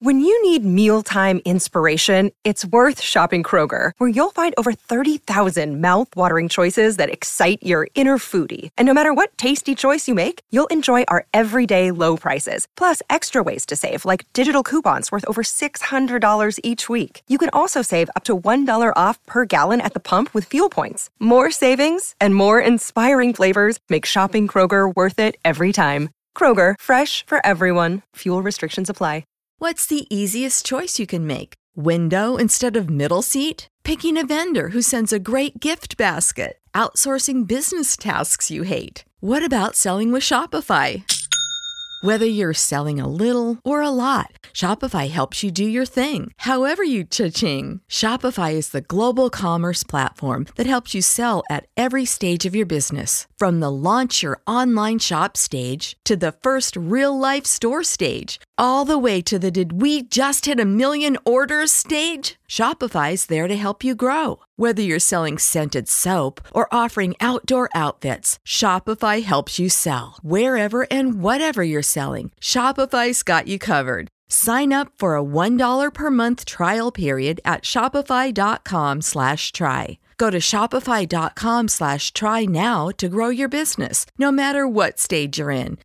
When you need mealtime inspiration, it's worth shopping Kroger, where you'll find over 30,000 mouth-watering choices that excite your inner foodie. And no matter what tasty choice you make, you'll enjoy our everyday low prices, plus extra ways to save, like digital coupons worth over $600 each week. You can also save up to $1 off per gallon at the pump with fuel points. More savings and more inspiring flavors make shopping Kroger worth it every time. Kroger, fresh for everyone. Fuel restrictions apply. What's the easiest choice you can make? Window instead of middle seat? Picking a vendor who sends a great gift basket? Outsourcing business tasks you hate? What about selling with Shopify? Whether you're selling a little or a lot, Shopify helps you do your thing, however you cha-ching. Shopify is the global commerce platform that helps you sell at every stage of your business. From the launch your online shop stage to the first real-life store stage, all the way to the did we just hit 1 million orders stage. Shopify's there to help you grow. Whether you're selling scented soap or offering outdoor outfits, Shopify helps you sell. Wherever and whatever you're selling, Shopify's got you covered. Sign up for a $1 per month trial period at shopify.com/try. Go to shopify.com/try now to grow your business, no matter what stage you're in.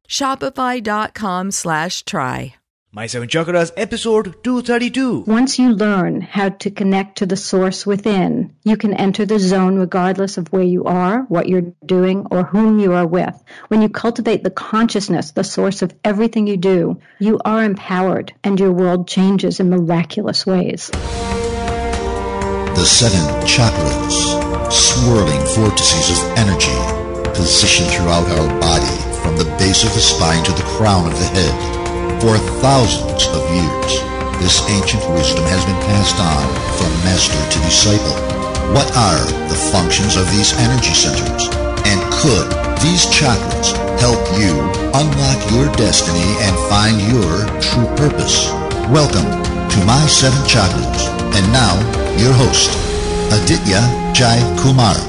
Shopify.com/try. My Seven Chakras, episode 232. Once you learn how to connect to the source within, you can enter the zone regardless of where you are, what you're doing, or whom you are with. When you cultivate the consciousness, the source of everything you do, you are empowered and your world changes in miraculous ways. The 7 chakras, swirling vortices of energy, positioned throughout our body from the base of the spine to the crown of the head. For thousands of years, this ancient wisdom has been passed on from master to disciple. What are the functions of these energy centers? And could these chakras help you unlock your destiny and find your true purpose? Welcome to My 7 Chakras. And now, your host, Aditya Jai Kumar.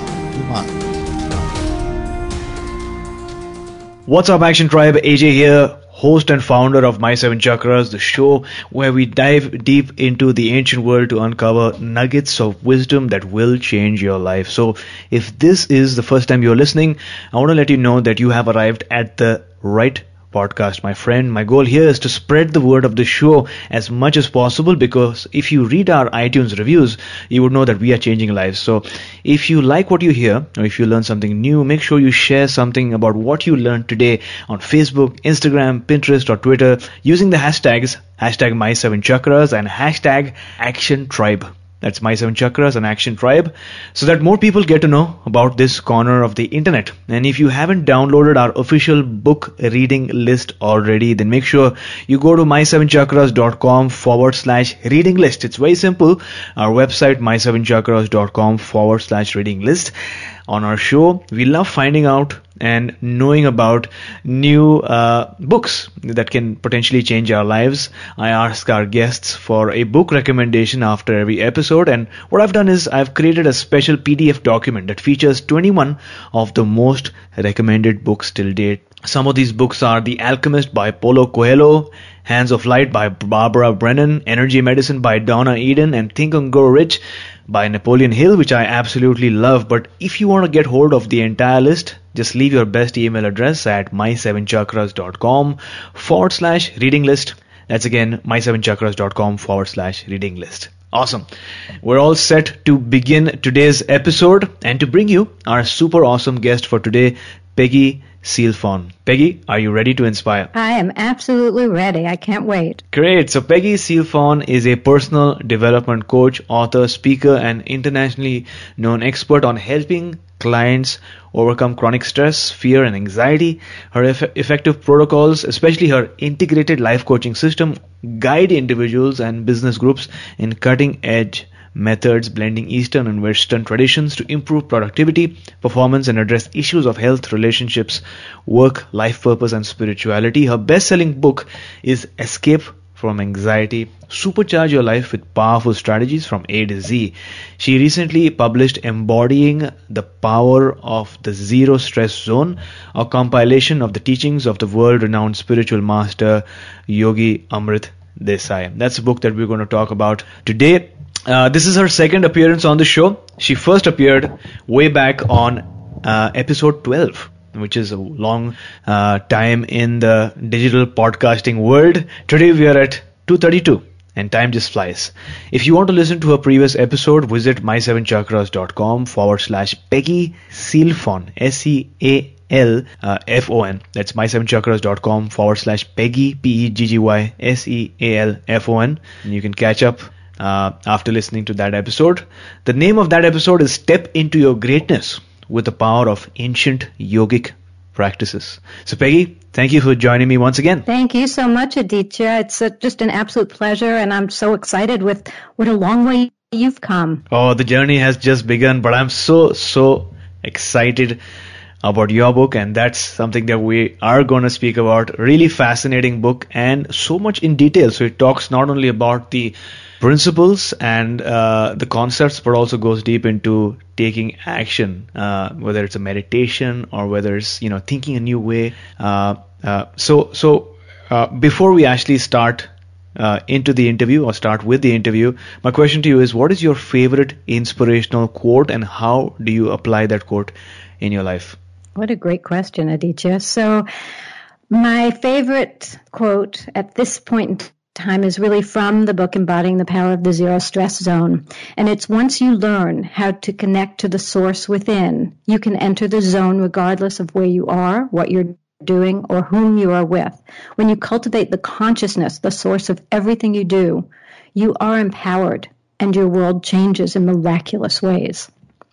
What's up, Action Tribe? AJ here, host and founder of My 7 Chakras, the show where we dive deep into the ancient world to uncover nuggets of wisdom that will change your life. So if this is the first time you're listening, I want to let you know that you have arrived at the right podcast, my friend. My goal here is to spread the word of the show as much as possible, because if you read our iTunes reviews, you would know that we are changing lives. So if you like what you hear, or if you learn something new, make sure you share something about what you learned today on Facebook, Instagram, Pinterest, or Twitter using the hashtags #My7Chakras and #ActionTribe. That's My 7 Chakras and Action Tribe, so that more people get to know about this corner of the internet. And if you haven't downloaded our official book reading list already, then make sure you go to my7chakras.com/reading list. It's very simple. Our website, my7chakras.com/reading list. On our show, we love finding out and knowing about new books that can potentially change our lives. I ask our guests for a book recommendation after every episode, and what I've done is I've created a special PDF document that features 21 of the most recommended books till date. Some of these books are The Alchemist by Paulo Coelho, Hands of Light by Barbara Brennan, Energy Medicine by Donna Eden, and Think and Grow Rich by Napoleon Hill, which I absolutely love. But if you want to get hold of the entire list, just leave your best email address at my7chakras.com/reading list. That's again my7chakras.com/reading list. Awesome. We're all set to begin today's episode and to bring you our super awesome guest for today, Peggy Sealfon. Peggy, are you ready to inspire? I am absolutely ready. I can't wait. Great. So Peggy Sealfon is a personal development coach, author, speaker, and internationally known expert on helping clients overcome chronic stress, fear, and anxiety. Her effective protocols, especially her integrated life coaching system, guide individuals and business groups in cutting-edge methods blending Eastern and Western traditions to improve productivity, performance, and address issues of health, relationships, work, life purpose, and spirituality. Her best-selling book is Escape from Anxiety: Supercharge Your Life with Powerful Strategies from A to Z. She recently published Embodying the Power of the Zero Stress Zone, a compilation of the teachings of the world-renowned spiritual master Yogi Amrit Desai. That's a book that we're going to talk about today. This is her second appearance on the show. She first appeared way back on episode 12, which is a long time in the digital podcasting world. Today we are at 232. And time just flies. If you want to listen to a previous episode, visit my7chakras.com/Peggy Sealfon, Sealfon. That's my7chakras.com/Peggy, Peggy Sealfon. And you can catch up after listening to that episode. The name of that episode is Step into Your Greatness with the Power of Ancient Yogic Practices. So Peggy, thank you for joining me once again. Thank you so much, Aditya. It's just an absolute pleasure, and I'm so excited with what a long way you've come. Oh, the journey has just begun, but I'm so excited about your book, and that's something that we are going to speak about. Really fascinating book, and so much in detail. So it talks not only about the principles and the concepts, but also goes deep into taking action, whether it's a meditation or whether it's thinking a new way. So before we actually start into the interview or start with the interview, my question to you is, what is your favorite inspirational quote, and how do you apply that quote in your life? What a great question, Aditya. So my favorite quote at this point in time is really from the book Embodying the Power of the Zero Stress Zone. And it's, once you learn how to connect to the source within, you can enter the zone regardless of where you are, what you're doing, or whom you are with. When you cultivate the consciousness, the source of everything you do, you are empowered and your world changes in miraculous ways.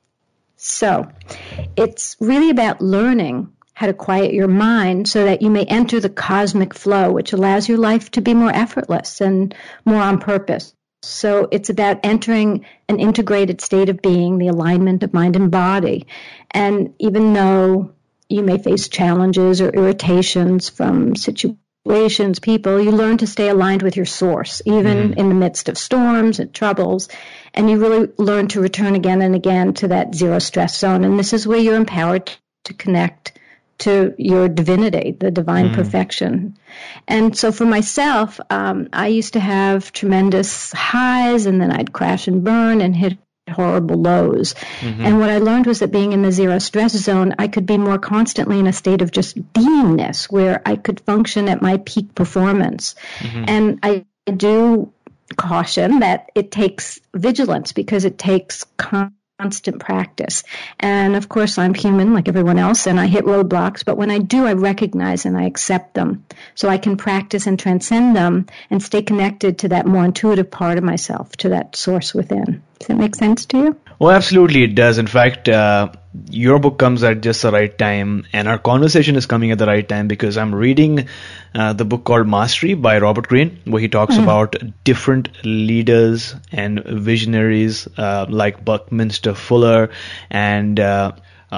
So it's really about learning how to quiet your mind so that you may enter the cosmic flow, which allows your life to be more effortless and more on purpose. So it's about entering an integrated state of being, the alignment of mind and body. And even though you may face challenges or irritations from situations, people, you learn to stay aligned with your source, even in the midst of storms and troubles. And you really learn to return again and again to that zero stress zone. And this is where you're empowered to connect to your divinity, the divine perfection. And so for myself, I used to have tremendous highs, and then I'd crash and burn and hit horrible lows. And what I learned was that being in the zero stress zone, I could be more constantly in a state of just beingness, where I could function at my peak performance. And I do caution that it takes vigilance, because it takes constant practice. And of course, I'm human like everyone else, and I hit roadblocks, but when I do, I recognize and I accept them, so I can practice and transcend them and stay connected to that more intuitive part of myself, to that source within. Does that make sense to you? Well, absolutely it does. In fact, your book comes at just the right time, and our conversation is coming at the right time, because I'm reading the book called Mastery by Robert Greene, where he talks about different leaders and visionaries like Buckminster Fuller and Da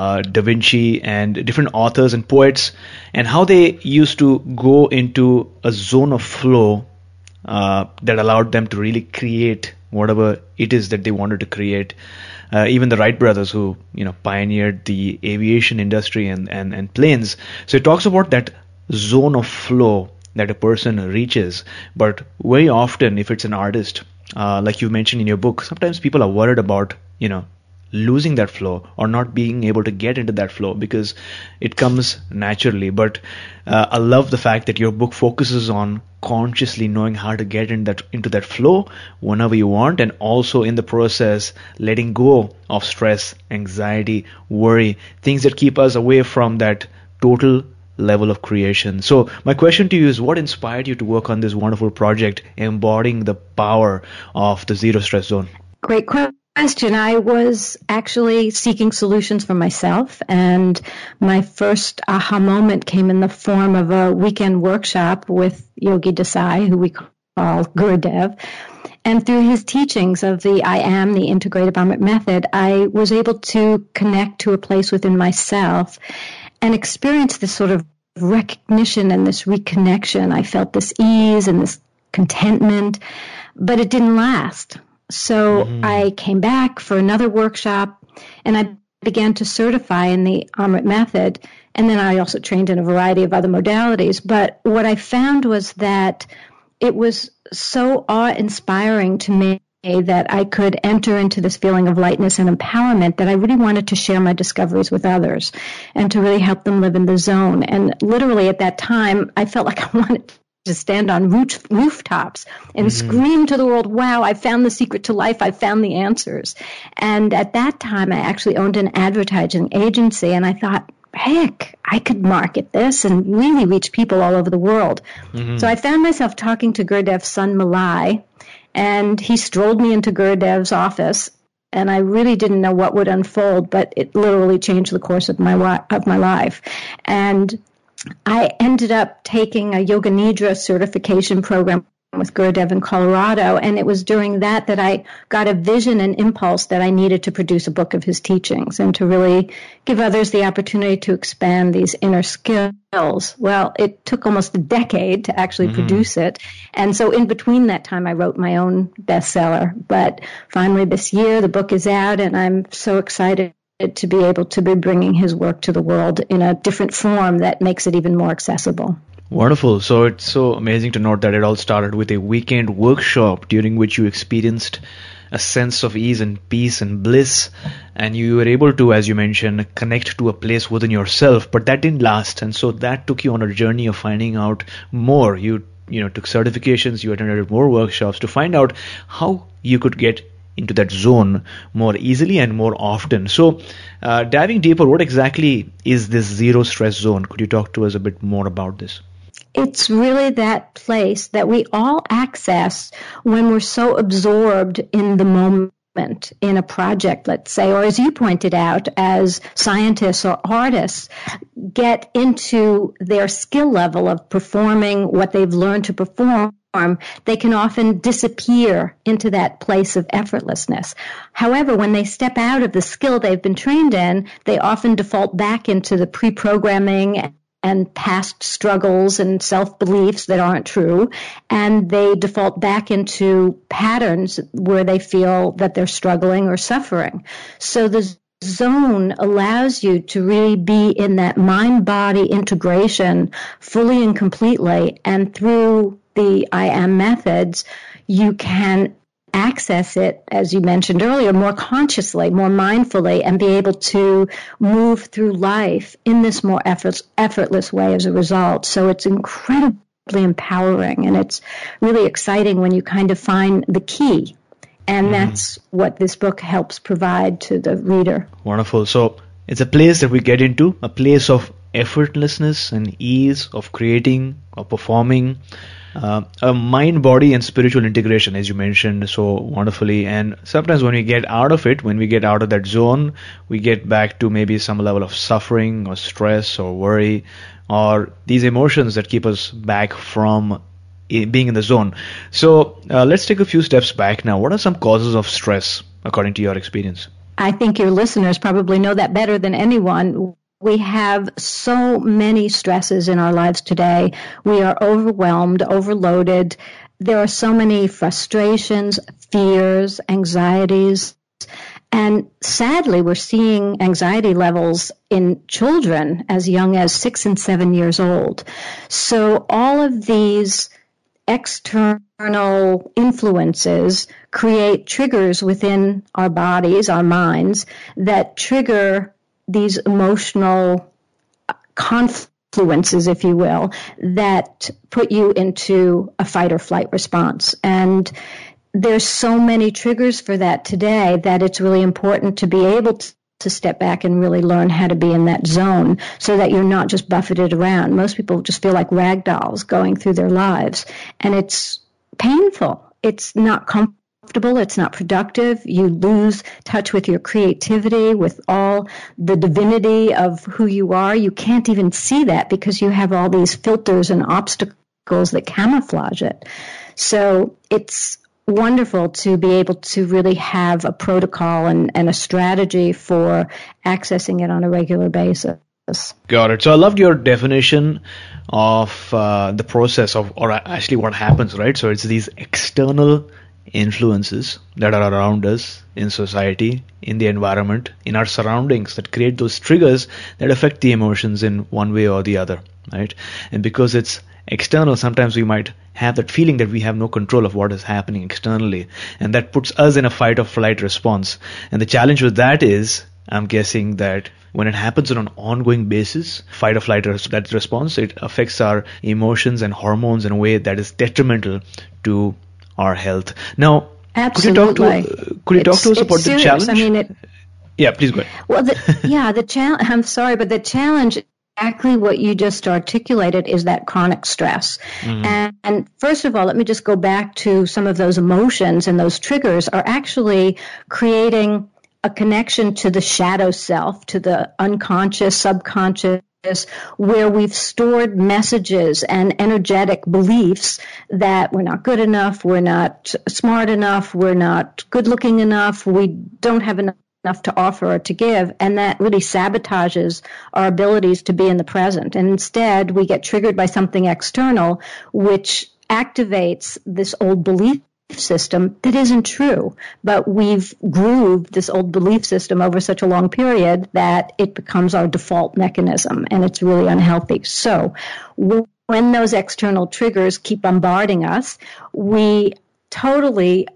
Vinci, and different authors and poets, and how they used to go into a zone of flow that allowed them to really create whatever it is that they wanted to create. Even the Wright brothers, who pioneered the aviation industry and planes. So it talks about that zone of flow that a person reaches. But very often, if it's an artist, like you mentioned in your book, sometimes people are worried about losing that flow or not being able to get into that flow, because it comes naturally. But I love the fact that your book focuses on consciously knowing how to get into that flow whenever you want, and also in the process letting go of stress, anxiety, worry, things that keep us away from that total level of creation. So my question to you is, what inspired you to work on this wonderful project, embodying the power of the zero stress zone? Great question. I was actually seeking solutions for myself, and my first aha moment came in the form of a weekend workshop with Yogi Desai, who we call Gurudev. And through his teachings of the I Am, the Integrative Amrit Method, I was able to connect to a place within myself and experience this sort of recognition and this reconnection. I felt this ease and this contentment, but it didn't last. So I came back for another workshop, and I began to certify in the Amrit Method, and then I also trained in a variety of other modalities. But what I found was that it was so awe-inspiring to me that I could enter into this feeling of lightness and empowerment that I really wanted to share my discoveries with others and to really help them live in the zone. And literally at that time, I felt like I wanted to stand on rooftops and scream to the world, wow, I found the secret to life. I found the answers. And at that time, I actually owned an advertising agency, and I thought, heck, I could market this and really reach people all over the world. So I found myself talking to Gurdev's son, Malai, and he strolled me into Gurdev's office, and I really didn't know what would unfold, but it literally changed the course of my life. And I ended up taking a Yoga Nidra certification program with Gurdev in Colorado, and it was during that I got a vision and impulse that I needed to produce a book of his teachings and to really give others the opportunity to expand these inner skills. Well, it took almost a decade to actually produce it, and so in between that time I wrote my own bestseller. But finally this year the book is out, and I'm so excited to be able to be bringing his work to the world in a different form that makes it even more accessible. Wonderful. So it's so amazing to note that it all started with a weekend workshop during which you experienced a sense of ease and peace and bliss, and you were able to, as you mentioned, connect to a place within yourself. But that didn't last, and so that took you on a journey of finding out more. You took certifications, you attended more workshops to find out how you could get into that zone more easily and more often. So diving deeper, what exactly is this zero stress zone? Could you talk to us a bit more about this? It's really that place that we all access when we're so absorbed in the moment, in a project, let's say, or as you pointed out, as scientists or artists get into their skill level of performing what they've learned to perform, they can often disappear into that place of effortlessness. However, when they step out of the skill they've been trained in, they often default back into the pre-programming and past struggles and self-beliefs that aren't true, and they default back into patterns where they feel that they're struggling or suffering. So the zone allows you to really be in that mind-body integration fully and completely, and through the I Am methods, you can access it, as you mentioned earlier, more consciously, more mindfully, and be able to move through life in this more effortless way as a result. So it's incredibly empowering, and it's really exciting when you kind of find the key. And that's what this book helps provide to the reader. Wonderful. So it's a place that we get into, a place of effortlessness and ease of creating or performing, a mind, body, and spiritual integration, as you mentioned so wonderfully. And sometimes when we get out of it, when we get out of that zone, we get back to maybe some level of suffering or stress or worry, or these emotions that keep us back from being in the zone. So let's take a few steps back now. What are some causes of stress, according to your experience? I think your listeners probably know that better than anyone. We have so many stresses in our lives today. We are overwhelmed, overloaded. There are so many frustrations, fears, anxieties. And sadly, we're seeing anxiety levels in children as young as 6 and 7 years old. So all of these external influences create triggers within our bodies, our minds, that trigger these emotional confluences, if you will, that put you into a fight or flight response. And there's so many triggers for that today that it's really important to be able to step back and really learn how to be in that zone so that you're not just buffeted around. Most people just feel like rag dolls going through their lives, and it's painful. It's not comfortable. It's not productive. You lose touch with your creativity, with all the divinity of who you are. You can't even see that because you have all these filters and obstacles that camouflage it. So it's wonderful to be able to really have a protocol and a strategy for accessing it on a regular basis. Got it. So I loved your definition of the process of, or actually what happens, right? So it's these external influences that are around us in society, in the environment, in our surroundings that create those triggers that affect the emotions in one way or the other, right? And because it's external, sometimes we might have that feeling that we have no control of what is happening externally. And that puts us in a fight or flight response. And the challenge with that is, I'm guessing that when it happens on an ongoing basis, fight or flight that response, it affects our emotions and hormones in a way that is detrimental to our health. Now, absolutely. Could you talk to us about the challenge? I mean, yeah, please go ahead. Well, the challenge. I'm sorry, but the challenge, exactly what you just articulated, is that chronic stress. And first of all, let me just go back to some of those emotions, and those triggers are actually creating a connection to the shadow self, to the unconscious, subconscious, where we've stored messages and energetic beliefs that we're not good enough, we're not smart enough, we're not good looking enough, we don't have enough to offer or to give, and that really sabotages our abilities to be in the present. And instead, we get triggered by something external, which activates this old belief system that isn't true, but we've grooved this old belief system over such a long period that it becomes our default mechanism, and it's really unhealthy. So when those external triggers keep bombarding us, we totally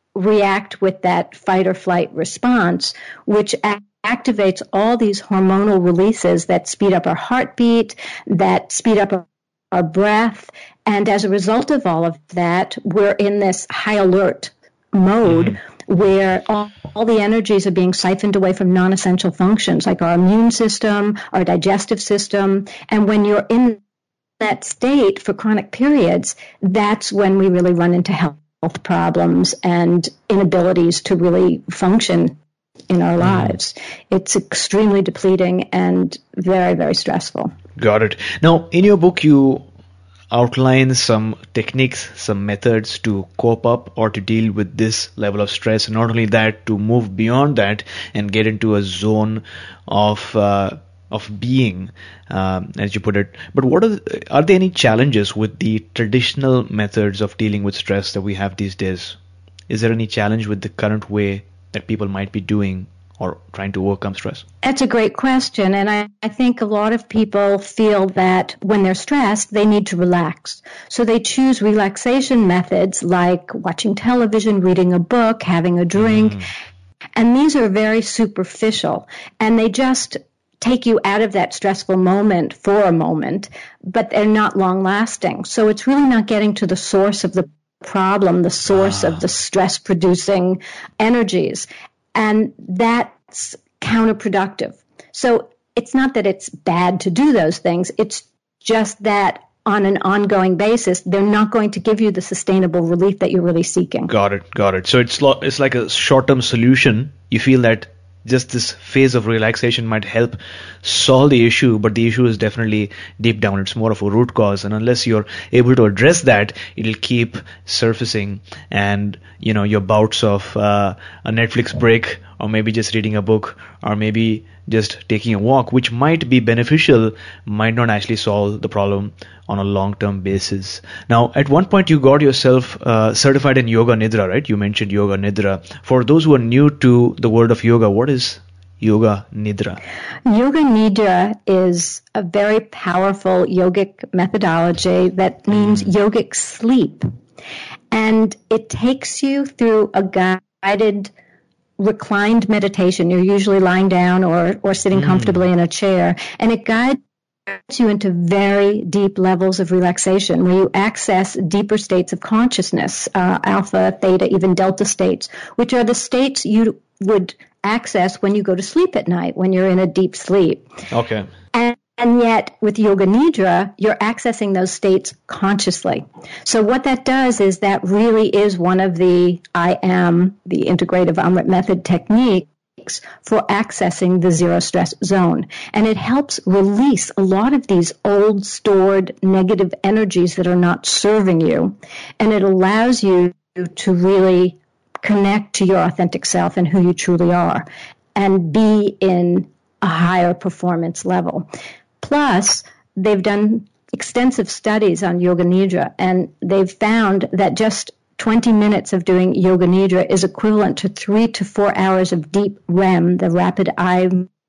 react with that fight or flight response, which activates all these hormonal releases that speed up our heartbeat, that speed up our breath. And as a result of all of that, we're in this high alert mode where all the energies are being siphoned away from non-essential functions like our immune system, our digestive system. And when you're in that state for chronic periods, that's when we really run into health problems and inabilities to really function in our lives. It's extremely depleting and very, very stressful. Got it. Now, in your book, you outline some techniques, some methods to cope up or to deal with this level of stress. And not only that, to move beyond that and get into a zone of being, as you put it. But are there any challenges with the traditional methods of dealing with stress that we have these days? Is there any challenge with the current way that people might be doing or trying to overcome stress? That's a great question. And I think a lot of people feel that when they're stressed, they need to relax. So they choose relaxation methods like watching television, reading a book, having a drink. And these are very superficial. And they just take you out of that stressful moment for a moment, but they're not long lasting. So it's really not getting to the source of the problem, the source of the stress producing energies. And that's counterproductive. So it's not that it's bad to do those things. It's just that on an ongoing basis, they're not going to give you the sustainable relief that you're really seeking. Got it. So it's like a short-term solution. You feel that just this phase of relaxation might help solve the issue, but the issue is definitely deep down. It's more of a root cause, and unless you're able to address that, it'll keep surfacing. And your bouts of a Netflix break, or maybe just reading a book, or maybe just taking a walk, which might be beneficial, might not actually solve the problem on a long-term basis. Now, at one point you got yourself certified in Yoga Nidra, right? You mentioned Yoga Nidra. For those who are new to the world of yoga, what is Yoga Nidra? Yoga Nidra is a very powerful yogic methodology that means yogic sleep. And it takes you through a guided reclined meditation. You're usually lying down or sitting comfortably in a chair, and it guides you into very deep levels of relaxation where you access deeper states of consciousness, alpha, theta, even delta states, which are the states you would access when you go to sleep at night, when you're in a deep sleep. Okay. And yet, with Yoga Nidra, you're accessing those states consciously. So what that does is that really is one of the integrative Amrit method techniques for accessing the zero stress zone. And it helps release a lot of these old stored negative energies that are not serving you. And it allows you to really connect to your authentic self and who you truly are and be in a higher performance level. Plus, they've done extensive studies on Yoga Nidra, and they've found that just 20 minutes of doing Yoga Nidra is equivalent to 3 to 4 hours of deep REM, the rapid eye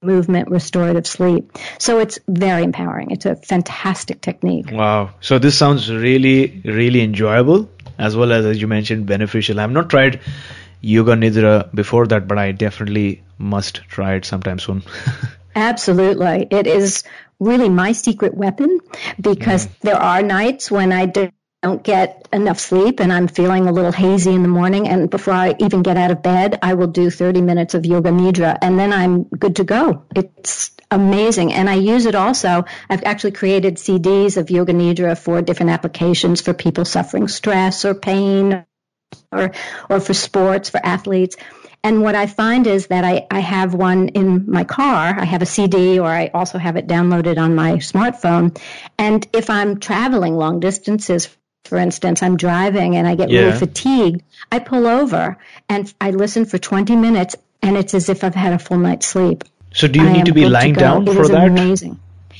movement, restorative sleep. So it's very empowering. It's a fantastic technique. Wow. So this sounds really, really enjoyable, as well as you mentioned, beneficial. I've not tried Yoga Nidra before that, but I definitely must try it sometime soon. Absolutely. It is really my secret weapon, because there are nights when I don't get enough sleep and I'm feeling a little hazy in the morning, and before I even get out of bed, I will do 30 minutes of Yoga Nidra, and then I'm good to go. It's amazing. And I use it also. I've actually created CDs of Yoga Nidra for different applications for people suffering stress or pain, or for sports, for athletes. And what I find is that I have one in my car. I have a CD, or I also have it downloaded on my smartphone. And if I'm traveling long distances, for instance, I'm driving and I get really fatigued, I pull over and I listen for 20 minutes, and it's as if I've had a full night's sleep. So do you need to be lying down for that? It is amazing.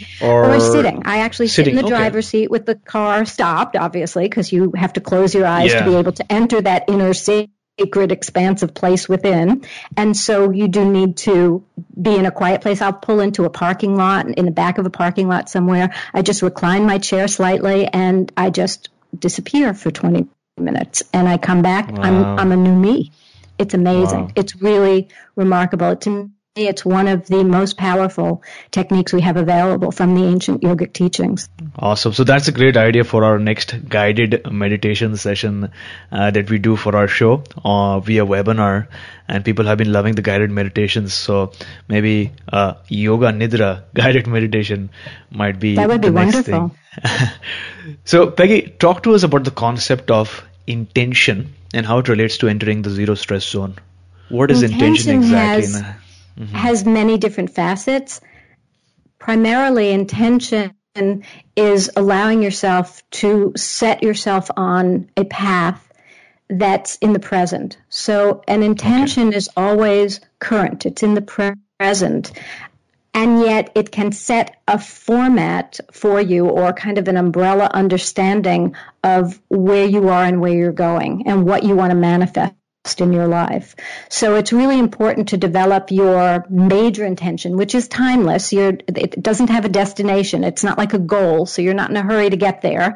Or sitting. I actually sit in the driver's seat with the car stopped, obviously, because you have to close your eyes to be able to enter that inner sacred, expansive place within. And so you do need to be in a quiet place. I'll pull into a parking lot, in the back of a parking lot somewhere. I just recline my chair slightly, and I just disappear for 20 minutes. And I come back. Wow. I'm a new me. It's amazing. Wow. It's really remarkable. To me, it's one of the most powerful techniques we have available from the ancient yogic teachings. Awesome. So that's a great idea for our next guided meditation session that we do for our show via webinar. And people have been loving the guided meditations. So maybe Yoga Nidra guided meditation might be that would be the next wonderful thing. So Peggy, talk to us about the concept of intention and how it relates to entering the zero stress zone. What is intention exactly? Has many different facets. Primarily, intention is allowing yourself to set yourself on a path that's in the present. So an intention is always current. It's in the present. And yet it can set a format for you, or kind of an umbrella understanding of where you are and where you're going and what you want to manifest in your life. So it's really important to develop your major intention, which is timeless. It doesn't have a destination. It's not like a goal, so you're not in a hurry to get there.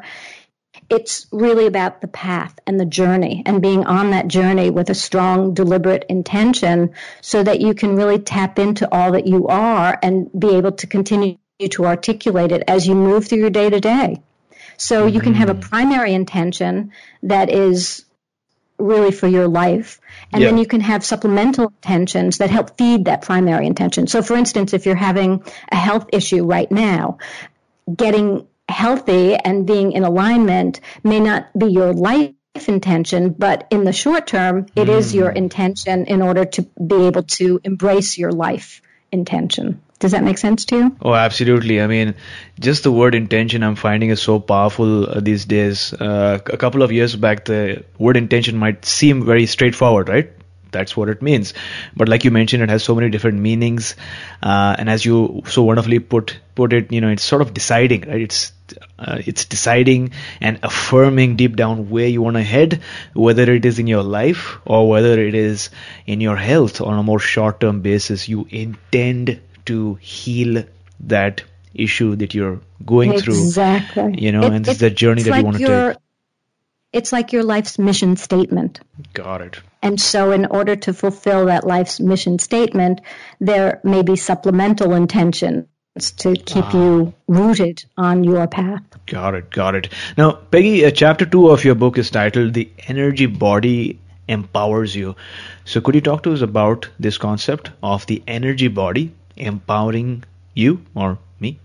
It's really about the path and the journey, and being on that journey with a strong, deliberate intention, so that you can really tap into all that you are and be able to continue to articulate it as you move through your day to day. So you can have a primary intention that is really for your life. And then you can have supplemental intentions that help feed that primary intention. So for instance, if you're having a health issue right now, getting healthy and being in alignment may not be your life intention, but in the short term, it is your intention in order to be able to embrace your life intention. Does that make sense to you? Oh, absolutely. I mean, just the word intention I'm finding is so powerful these days. A couple of years back, the word intention might seem very straightforward, right? That's what it means. But like you mentioned, it has so many different meanings. And as you so wonderfully put it, it's sort of deciding, right? It's deciding and affirming deep down where you want to head, whether it is in your life or whether it is in your health on a more short-term basis. You intend to heal that issue that you're going through. Exactly. And it's the journey that you want to take. It's like your life's mission statement. Got it. And so in order to fulfill that life's mission statement, there may be supplemental intentions to keep you rooted on your path. Got it. Now, Peggy, chapter 2 of your book is titled The Energy Body Empowers You. So could you talk to us about this concept of the energy body empowering you or me?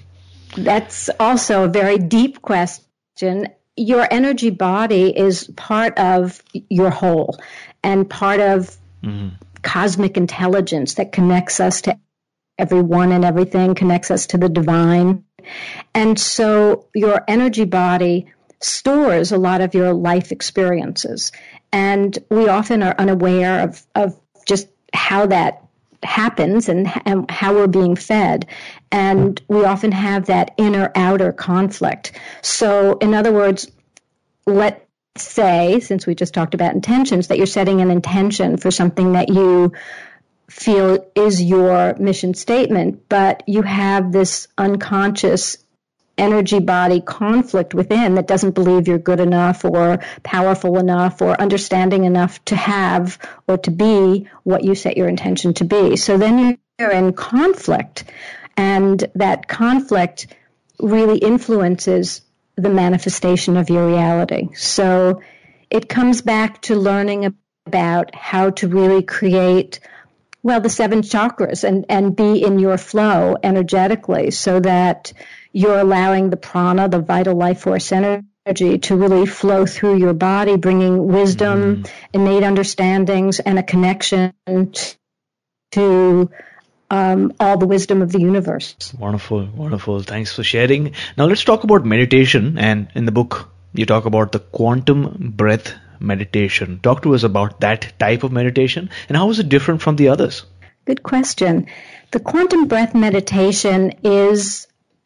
That's also a very deep question. Your energy body is part of your whole and part of cosmic intelligence that connects us to everyone and everything, connects us to the divine. And so your energy body stores a lot of your life experiences. And we often are unaware of just how that happens and how we're being fed. And we often have that inner-outer conflict. So in other words, let's say, since we just talked about intentions, that you're setting an intention for something that you feel is your mission statement, but you have this unconscious energy body conflict within that doesn't believe you're good enough or powerful enough or understanding enough to have or to be what you set your intention to be. So then you're in conflict, and that conflict really influences the manifestation of your reality. So it comes back to learning about how to really create, well, the 7 chakras and be in your flow energetically so that you're allowing the prana, the vital life force energy, to really flow through your body, bringing wisdom, innate understandings, and a connection to all the wisdom of the universe. Wonderful, wonderful. Thanks for sharing. Now let's talk about meditation. And in the book, you talk about the quantum breath meditation. Talk to us about that type of meditation and how is it different from the others? Good question. The quantum breath meditation is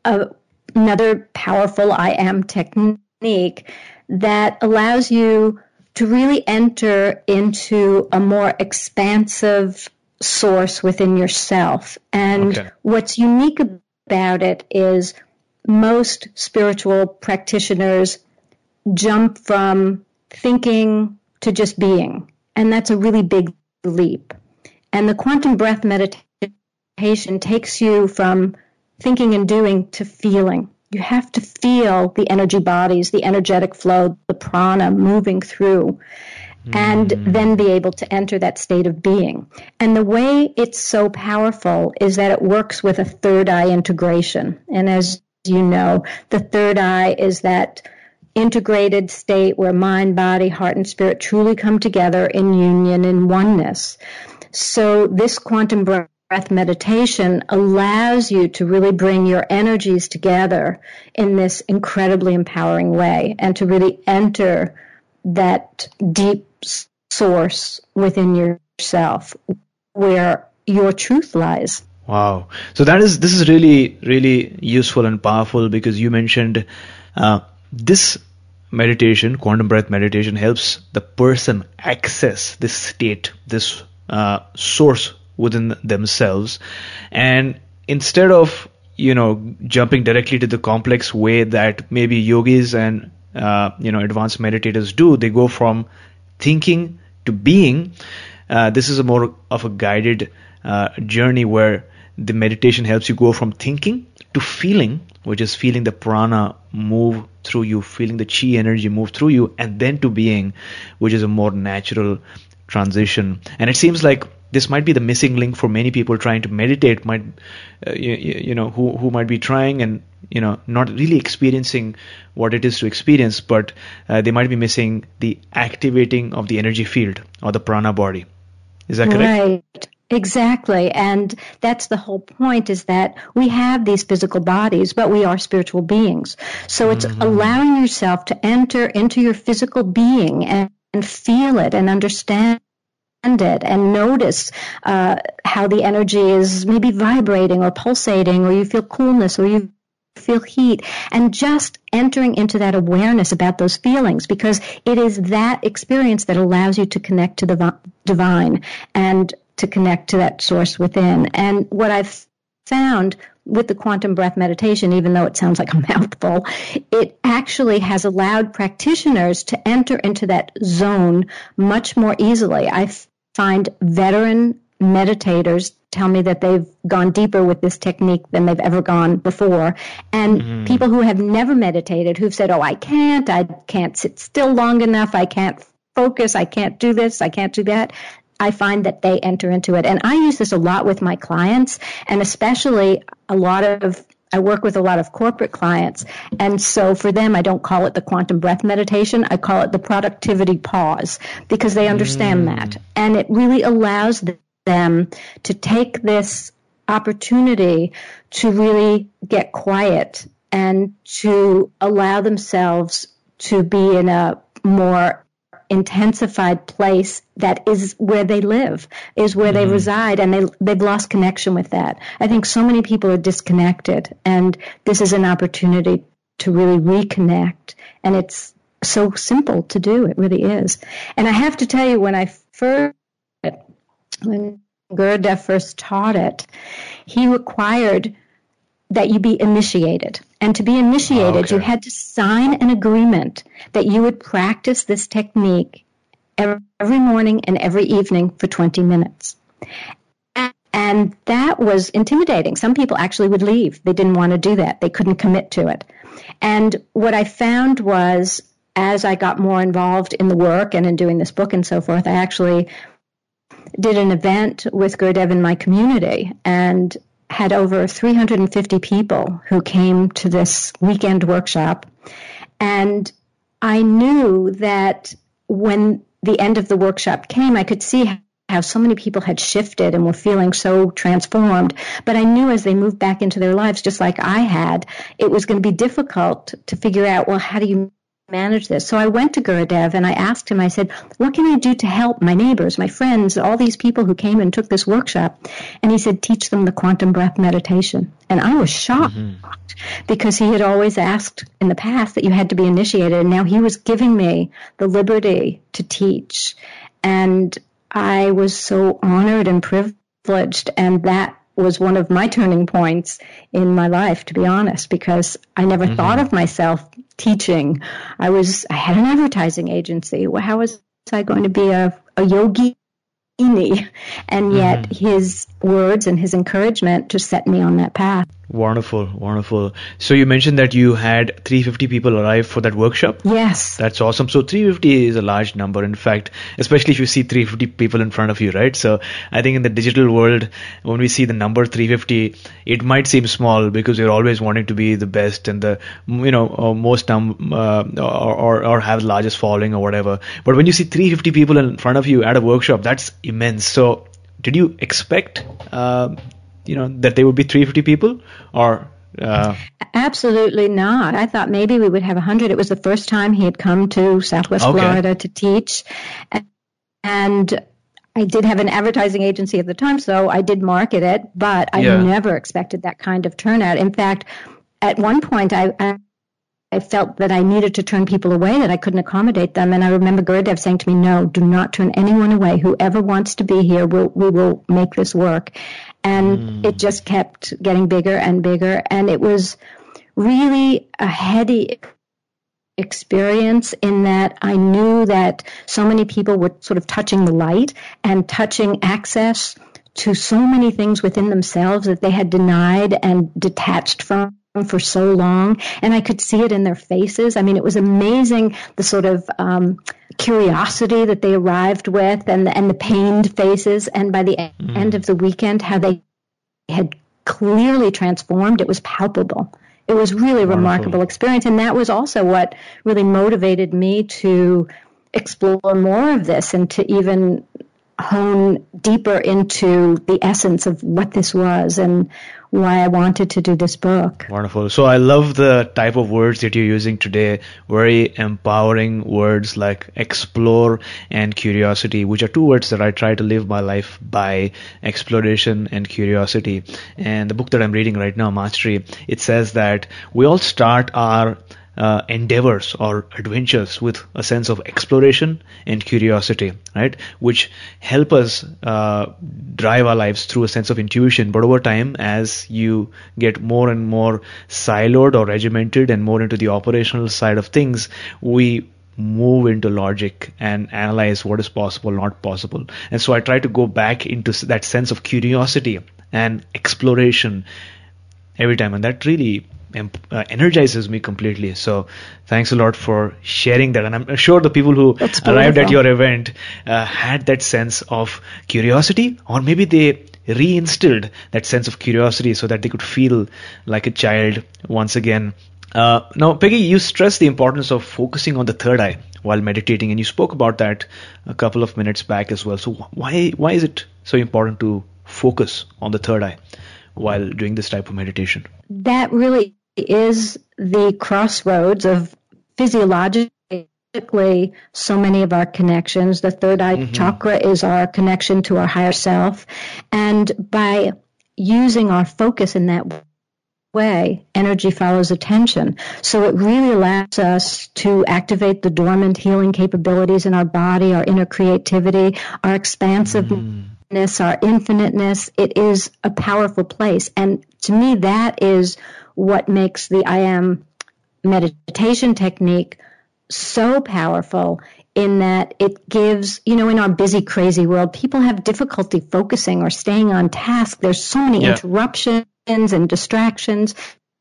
another powerful I am technique that allows you to really enter into a more expansive source within yourself. And what's unique about it is most spiritual practitioners jump from thinking to just being. And that's a really big leap. And the quantum breath meditation takes you from thinking and doing to feeling. You have to feel the energy bodies, the energetic flow, the prana moving through, and then be able to enter that state of being. And the way it's so powerful is that it works with a third eye integration. And as you know, the third eye is that integrated state where mind, body, heart, and spirit truly come together in union and oneness. So this quantum breath meditation allows you to really bring your energies together in this incredibly empowering way and to really enter that deep source within yourself where your truth lies. Wow. So this is really, really useful and powerful because you mentioned this meditation, quantum breath meditation, helps the person access this state, this source within themselves. And instead of, jumping directly to the complex way that maybe yogis and, advanced meditators do, they go from thinking to being. This is a more of a guided journey where the meditation helps you go from thinking to feeling, which is feeling the prana move through you, feeling the chi energy move through you, and then to being, which is a more natural transition. And it seems like this might be the missing link for many people trying to meditate, who might be trying and not really experiencing what it is to experience, but they might be missing the activating of the energy field or the prana body. Is that correct? Right. Exactly. And that's the whole point, is that we have these physical bodies, but we are spiritual beings. So it's allowing yourself to enter into your physical being and feel it and understand it and notice how the energy is maybe vibrating or pulsating, or you feel coolness or you feel heat, and just entering into that awareness about those feelings, because it is that experience that allows you to connect to the divine and to connect to that source within. And what I've found with the quantum breath meditation, even though it sounds like a mouthful, it actually has allowed practitioners to enter into that zone much more easily. I find veteran meditators tell me that they've gone deeper with this technique than they've ever gone before. And people who have never meditated, who've said, I can't sit still long enough, I can't focus, I can't do this, I can't do that, I find that they enter into it. And I use this a lot with my clients, and especially I work with a lot of corporate clients. And so for them, I don't call it the quantum breath meditation. I call it the productivity pause, because they understand that. And it really allows them to take this opportunity to really get quiet and to allow themselves to be in a more intensified place that is where they live, is where they reside, and they've lost connection with that. I think so many people are disconnected, and this is an opportunity to really reconnect, and it's so simple to do. It really is. And I have to tell you, when Gurudev first taught it, he required that you be initiated. And to be initiated, you had to sign an agreement that you would practice this technique every morning and every evening for 20 minutes. And that was intimidating. Some people actually would leave. They didn't want to do that. They couldn't commit to it. And what I found was, as I got more involved in the work and in doing this book and so forth, I actually did an event with Gurudev in my community and had over 350 people who came to this weekend workshop. And I knew that when the end of the workshop came, I could see how so many people had shifted and were feeling so transformed. But I knew as they moved back into their lives, just like I had, it was going to be difficult to figure out, well, how do you manage this? So I went to Gurudev and I asked him, I said, what can I do to help my neighbors, my friends, all these people who came and took this workshop? And he said, teach them the quantum breath meditation. And I was shocked because he had always asked in the past that you had to be initiated. And now he was giving me the liberty to teach. And I was so honored and privileged. And that was one of my turning points in my life, to be honest, because I never thought of myself teaching. I had an advertising agency. Well, how was I going to be a yogi? And yet his words and his encouragement just set me on that path. Wonderful, wonderful. So you mentioned that you had 350 people arrive for that workshop? Yes. That's awesome. So 350 is a large number, in fact, especially if you see 350 people in front of you, right? So I think in the digital world, when we see the number 350, it might seem small because you're always wanting to be the best and the, most or have the largest following or whatever. But when you see 350 people in front of you at a workshop, that's immense. So did you expect that there would be 350 people or? Absolutely not. I thought maybe we would have 100. It was the first time he had come to Southwest Florida to teach. And I did have an advertising agency at the time, so I did market it, but I never expected that kind of turnout. In fact, at one point I felt that I needed to turn people away, that I couldn't accommodate them. And I remember Gurudev saying to me, no, do not turn anyone away. Whoever wants to be here, we will make this work. And it just kept getting bigger and bigger. And it was really a heady experience in that I knew that so many people were sort of touching the light and touching access to so many things within themselves that they had denied and detached from for so long, and I could see it in their faces. I mean, it was amazing, the sort of curiosity that they arrived with and the pained faces, and by the end of the weekend, how they had clearly transformed. It was palpable. It was really a remarkable experience, and that was also what really motivated me to explore more of this and to even hone deeper into the essence of what this was and why I wanted to do this book. Wonderful. So I love the type of words that you're using today, very empowering words like explore and curiosity, which are two words that I try to live my life by, exploration and curiosity. And the book that I'm reading right now, Mastery, it says that we all start our endeavors or adventures with a sense of exploration and curiosity, right? Which help us drive our lives through a sense of intuition. But over time, as you get more and more siloed or regimented and more into the operational side of things, we move into logic and analyze what is possible, not possible. And so I try to go back into that sense of curiosity and exploration every time. And that really energizes me completely. So thanks a lot for sharing that. And I'm sure the people who arrived at your event had that sense of curiosity, or maybe they reinstilled that sense of curiosity so that they could feel like a child once again. Now, Peggy, you stressed the importance of focusing on the third eye while meditating, and you spoke about that a couple of minutes back as well. So why is it so important to focus on the third eye while doing this type of meditation? That really is the crossroads of physiologically so many of our connections. The third eye chakra is our connection to our higher self. And by using our focus in that way, energy follows attention. So it really allows us to activate the dormant healing capabilities in our body, our inner creativity, our expansiveness our infiniteness. It is a powerful place. And to me, that is what makes the I Am meditation technique so powerful, in that it gives, in our busy, crazy world, people have difficulty focusing or staying on task. There's so many interruptions and distractions.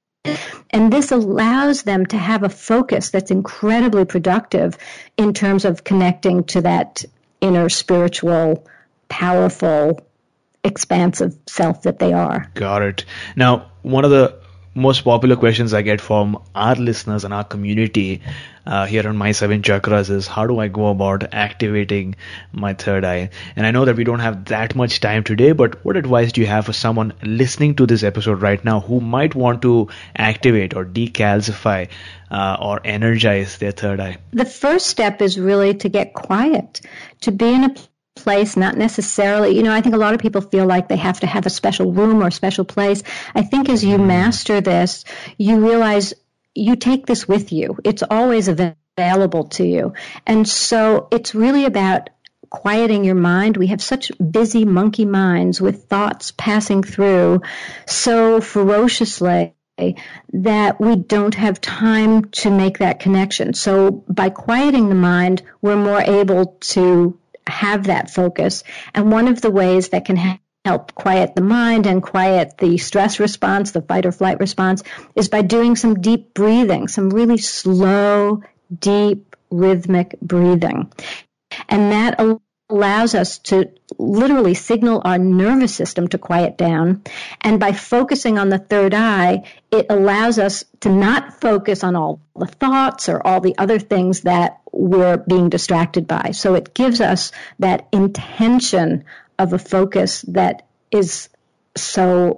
And this allows them to have a focus that's incredibly productive in terms of connecting to that inner spiritual, powerful, expansive self that they are. Got it. Now, one of the most popular questions I get from our listeners and our community here on My Seven Chakras is, how do I go about activating my third eye? And I know that we don't have that much time today, but what advice do you have for someone listening to this episode right now who might want to activate or decalcify or energize their third eye? The first step is really to get quiet, to be in a place, not necessarily, I think a lot of people feel like they have to have a special room or a special place. I think as you master this, you realize you take this with you. It's always available to you. And so it's really about quieting your mind. We have such busy monkey minds with thoughts passing through so ferociously that we don't have time to make that connection. So by quieting the mind, we're more able to have that focus. And one of the ways that can help quiet the mind and quiet the stress response, the fight or flight response, is by doing some deep breathing, some really slow, deep, rhythmic breathing. And that allows us to literally signal our nervous system to quiet down. And by focusing on the third eye, it allows us to not focus on all the thoughts or all the other things that we're being distracted by. So it gives us that intention of a focus that is so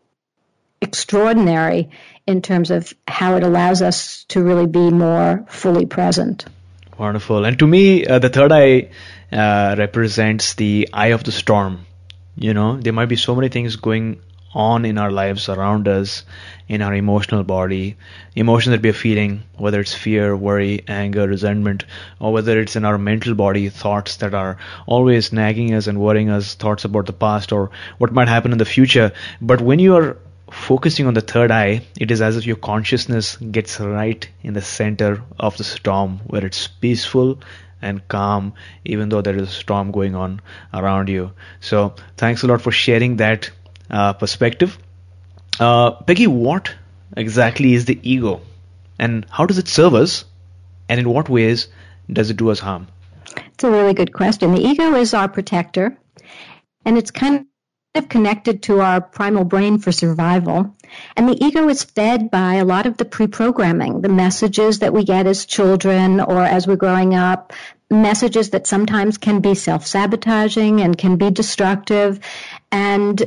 extraordinary in terms of how it allows us to really be more fully present. Wonderful. And to me, the third eye represents the eye of the storm. There might be so many things going on in our lives around us, in our emotional body, emotions that we are feeling, whether it's fear, worry, anger, resentment, or whether it's in our mental body, thoughts that are always nagging us and worrying us, thoughts about the past or what might happen in the future. But when you are focusing on the third eye, it is as if your consciousness gets right in the center of the storm, where it's peaceful and calm, even though there is a storm going on around you. So thanks a lot for sharing that perspective. Peggy, what exactly is the ego, and how does it serve us, and in what ways does it do us harm? It's a really good question. The ego is our protector, and it's kind of connected to our primal brain for survival. And the ego is fed by a lot of the pre-programming, the messages that we get as children or as we're growing up, messages that sometimes can be self-sabotaging and can be destructive. And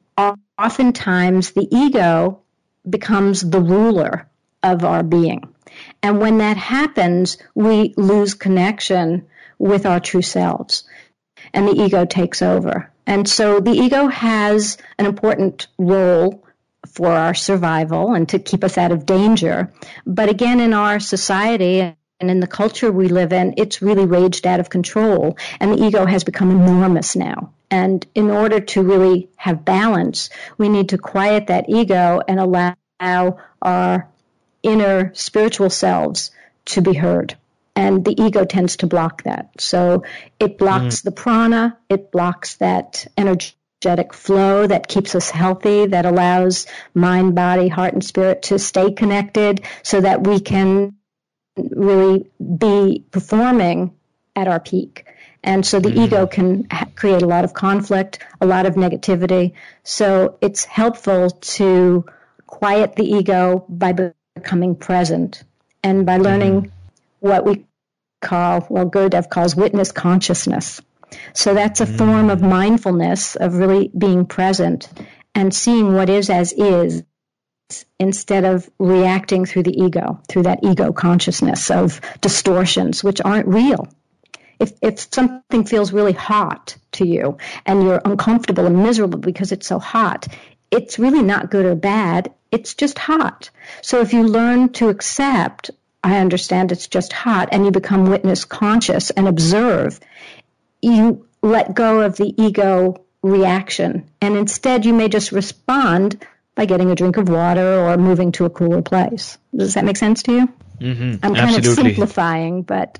oftentimes the ego becomes the ruler of our being. And when that happens, we lose connection with our true selves, and the ego takes over. And so the ego has an important role for our survival and to keep us out of danger. But again, in our society and in the culture we live in, it's really raged out of control, and the ego has become enormous now. And in order to really have balance, we need to quiet that ego and allow our inner spiritual selves to be heard. And the ego tends to block that. So it blocks the prana, it blocks that energetic flow that keeps us healthy, that allows mind, body, heart, and spirit to stay connected so that we can really be performing at our peak. And so the ego can create a lot of conflict, a lot of negativity. So it's helpful to quiet the ego by becoming present and by learning what we call, well, Gurdjieff calls witness consciousness. So that's a form of mindfulness, of really being present and seeing what is as is, instead of reacting through the ego, through that ego consciousness of distortions, which aren't real. If something feels really hot to you and you're uncomfortable and miserable because it's so hot, it's really not good or bad. It's just hot. So if you learn to accept, I understand it's just hot, and you become witness conscious and observe, you let go of the ego reaction. And instead, you may just respond by getting a drink of water or moving to a cooler place. Does that make sense to you? Mm-hmm. I'm kind of simplifying, but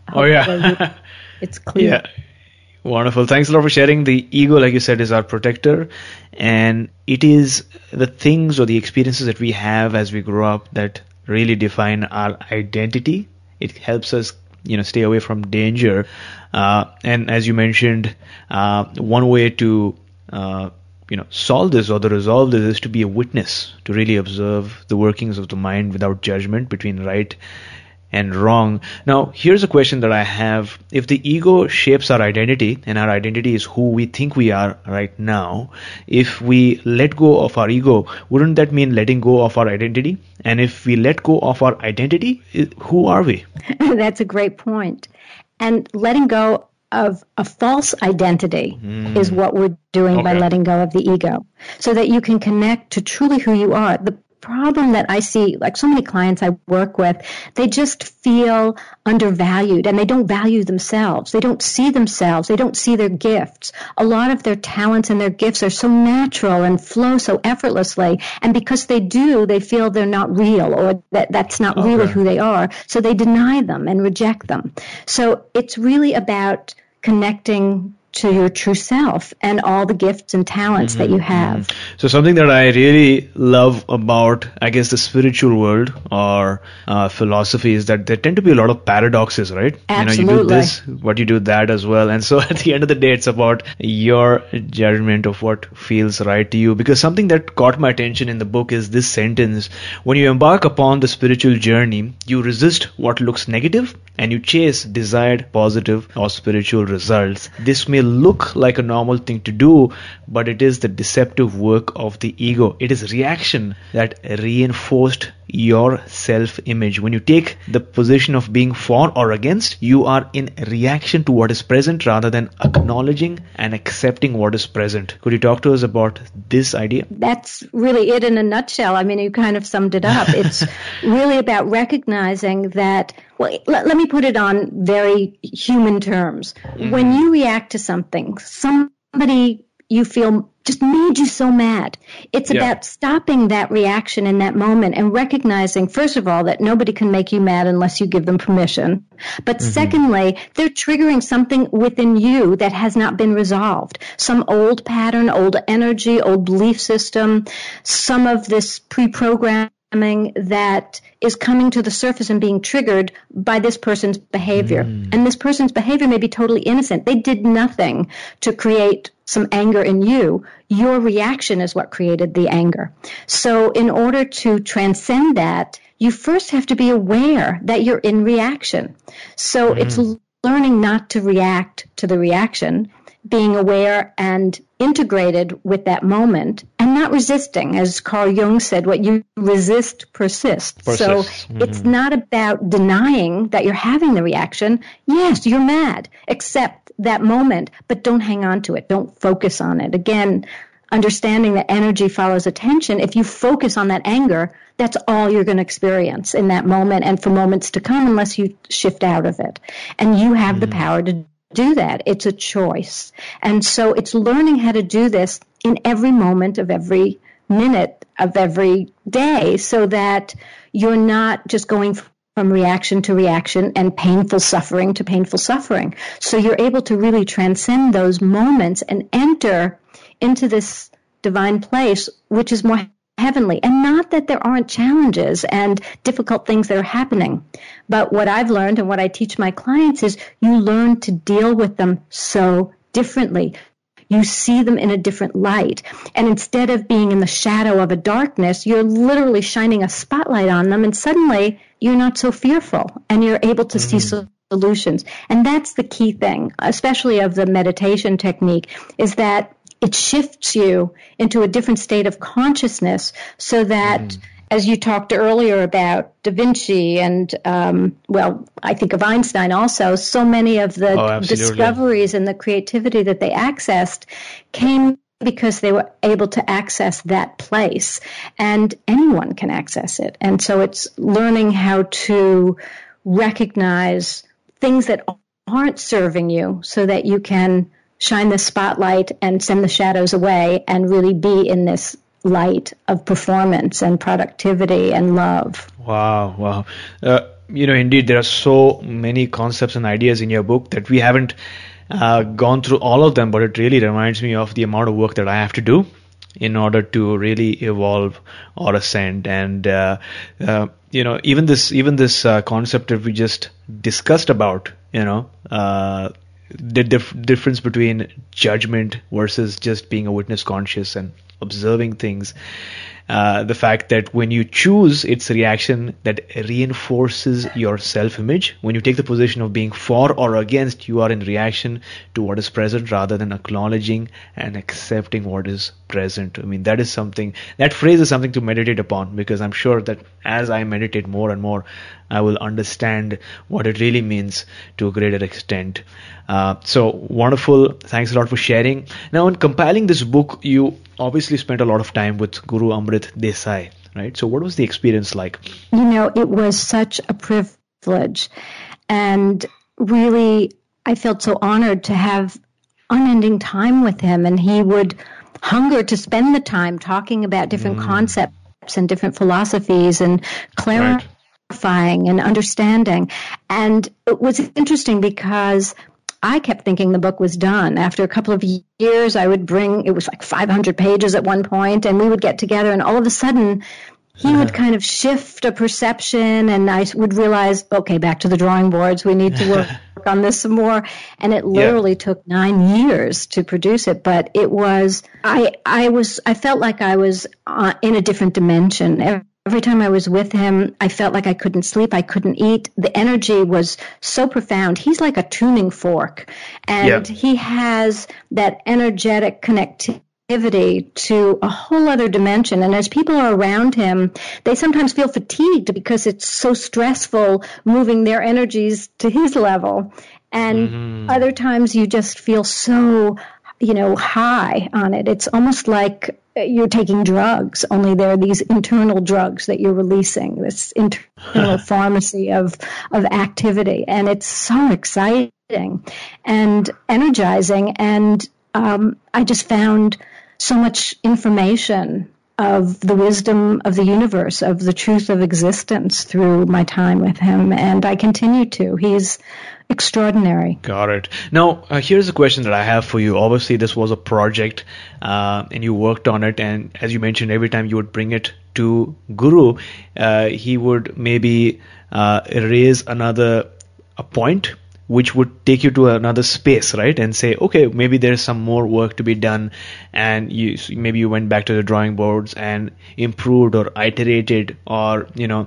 it's clear. Yeah. Wonderful. Thanks a lot for sharing. The ego, like you said, is our protector, and it is the things or the experiences that we have as we grow up that really define our identity. It helps us, stay away from danger. And as you mentioned, one way to, solve this or to resolve this is to be a witness, to really observe the workings of the mind without judgment between right and wrong. Now, here's a question that I have. If the ego shapes our identity, and our identity is who we think we are right now, if we let go of our ego, wouldn't that mean letting go of our identity? And if we let go of our identity, who are we? That's a great point. And letting go of a false identity is what we're doing by letting go of the ego, so that you can connect to truly who you are. The problem that I see, like so many clients I work with, they just feel undervalued and they don't value themselves. They don't see themselves. They don't see their gifts. A lot of their talents and their gifts are so natural and flow so effortlessly. And because they do, they feel they're not real, or that's not really who they are. So they deny them and reject them. So it's really about connecting to your true self and all the gifts and talents that you have. So something that I really love about, I guess, the spiritual world or philosophy is that there tend to be a lot of paradoxes, right? Absolutely. You do this, but you do that as well. And so at the end of the day, it's about your judgment of what feels right to you. Because something that caught my attention in the book is this sentence: when you embark upon the spiritual journey, you resist what looks negative and you chase desired positive or spiritual results. This may look like a normal thing to do, but it is the deceptive work of the ego. It is reaction that reinforced your self-image. When you take the position of being for or against, you are in reaction to what is present rather than acknowledging and accepting what is present. Could you talk to us about this idea? That's really it in a nutshell. I mean, you kind of summed it up. It's really about recognizing that, well, let me put it on very human terms. When you react to something, somebody you feel just made you so mad. It's about stopping that reaction in that moment and recognizing, first of all, that nobody can make you mad unless you give them permission. But secondly, they're triggering something within you that has not been resolved. Some old pattern, old energy, old belief system, some of this pre-programming that is coming to the surface and being triggered by this person's behavior. And this person's behavior may be totally innocent. They did nothing to create some anger in you. Your reaction is what created the anger. So in order to transcend that, you first have to be aware that you're in reaction. So it's learning not to react to the reaction, being aware and integrated with that moment, and not resisting. As Carl Jung said, what you resist persists. So it's not about denying that you're having the reaction. Yes, you're mad. Accept that moment, but don't hang on to it. Don't focus on it. Again, understanding that energy follows attention. If you focus on that anger, that's all you're going to experience in that moment and for moments to come, unless you shift out of it. And you have the power to do that. It's a choice. And so it's learning how to do this in every moment of every minute of every day, so that you're not just going from reaction to reaction and painful suffering to painful suffering. So you're able to really transcend those moments and enter into this divine place, which is more heavenly. And not that there aren't challenges and difficult things that are happening. But what I've learned and what I teach my clients is you learn to deal with them so differently. You see them in a different light. And instead of being in the shadow of a darkness, you're literally shining a spotlight on them. And suddenly you're not so fearful and you're able to see solutions. And that's the key thing, especially of the meditation technique, is that it shifts you into a different state of consciousness, so that, as you talked earlier about Da Vinci and, I think of Einstein also, so many of the discoveries and the creativity that they accessed came because they were able to access that place. And anyone can access it. And so it's learning how to recognize things that aren't serving you so that you can shine the spotlight and send the shadows away and really be in this light of performance and productivity and love. Wow. Indeed, there are so many concepts and ideas in your book that we haven't gone through all of them, but it really reminds me of the amount of work that I have to do in order to really evolve or ascend. And even this concept that we just discussed about, the difference between judgment versus just being a witness conscious and observing things. The fact that when you choose, it's a reaction that reinforces your self-image. When you take the position of being for or against, you are in reaction to what is present rather than acknowledging and accepting what is present. I mean, that phrase is something to meditate upon, because I'm sure that as I meditate more and more, I will understand what it really means to a greater extent. So wonderful. Thanks a lot for sharing. Now, in compiling this book, you obviously spent a lot of time with Guru Amrit Desai, right? So what was the experience like? It was such a privilege. And really, I felt so honored to have unending time with him. And he would hunger to spend the time talking about different concepts and different philosophies and clarifying and understanding. And it was interesting because I kept thinking the book was done. After a couple of years, it was like 500 pages at one point, and we would get together, and all of a sudden, he would kind of shift a perception, and I would realize, okay, back to the drawing boards. We need to work on this some more. And it literally took 9 years to produce it, but it was, I felt like I was in a different dimension. Every time I was with him, I felt like I couldn't sleep, I couldn't eat. The energy was so profound. He's like a tuning fork, and he has that energetic connectivity to a whole other dimension. And as people are around him, they sometimes feel fatigued because it's so stressful moving their energies to his level. And other times you just feel so, high on it. It's almost like you're taking drugs, only there are these internal drugs that you're releasing, this internal pharmacy of activity. And it's so exciting and energizing. And I just found so much information of the wisdom of the universe, of the truth of existence through my time with him. And I continue to. He's extraordinary. Got it. Now, here's a question that I have for you. Obviously, this was a project and you worked on it. And as you mentioned, every time you would bring it to Guru, he would maybe raise a point which would take you to another space, right? And say, okay, maybe there's some more work to be done. And maybe you went back to the drawing boards and improved or iterated or,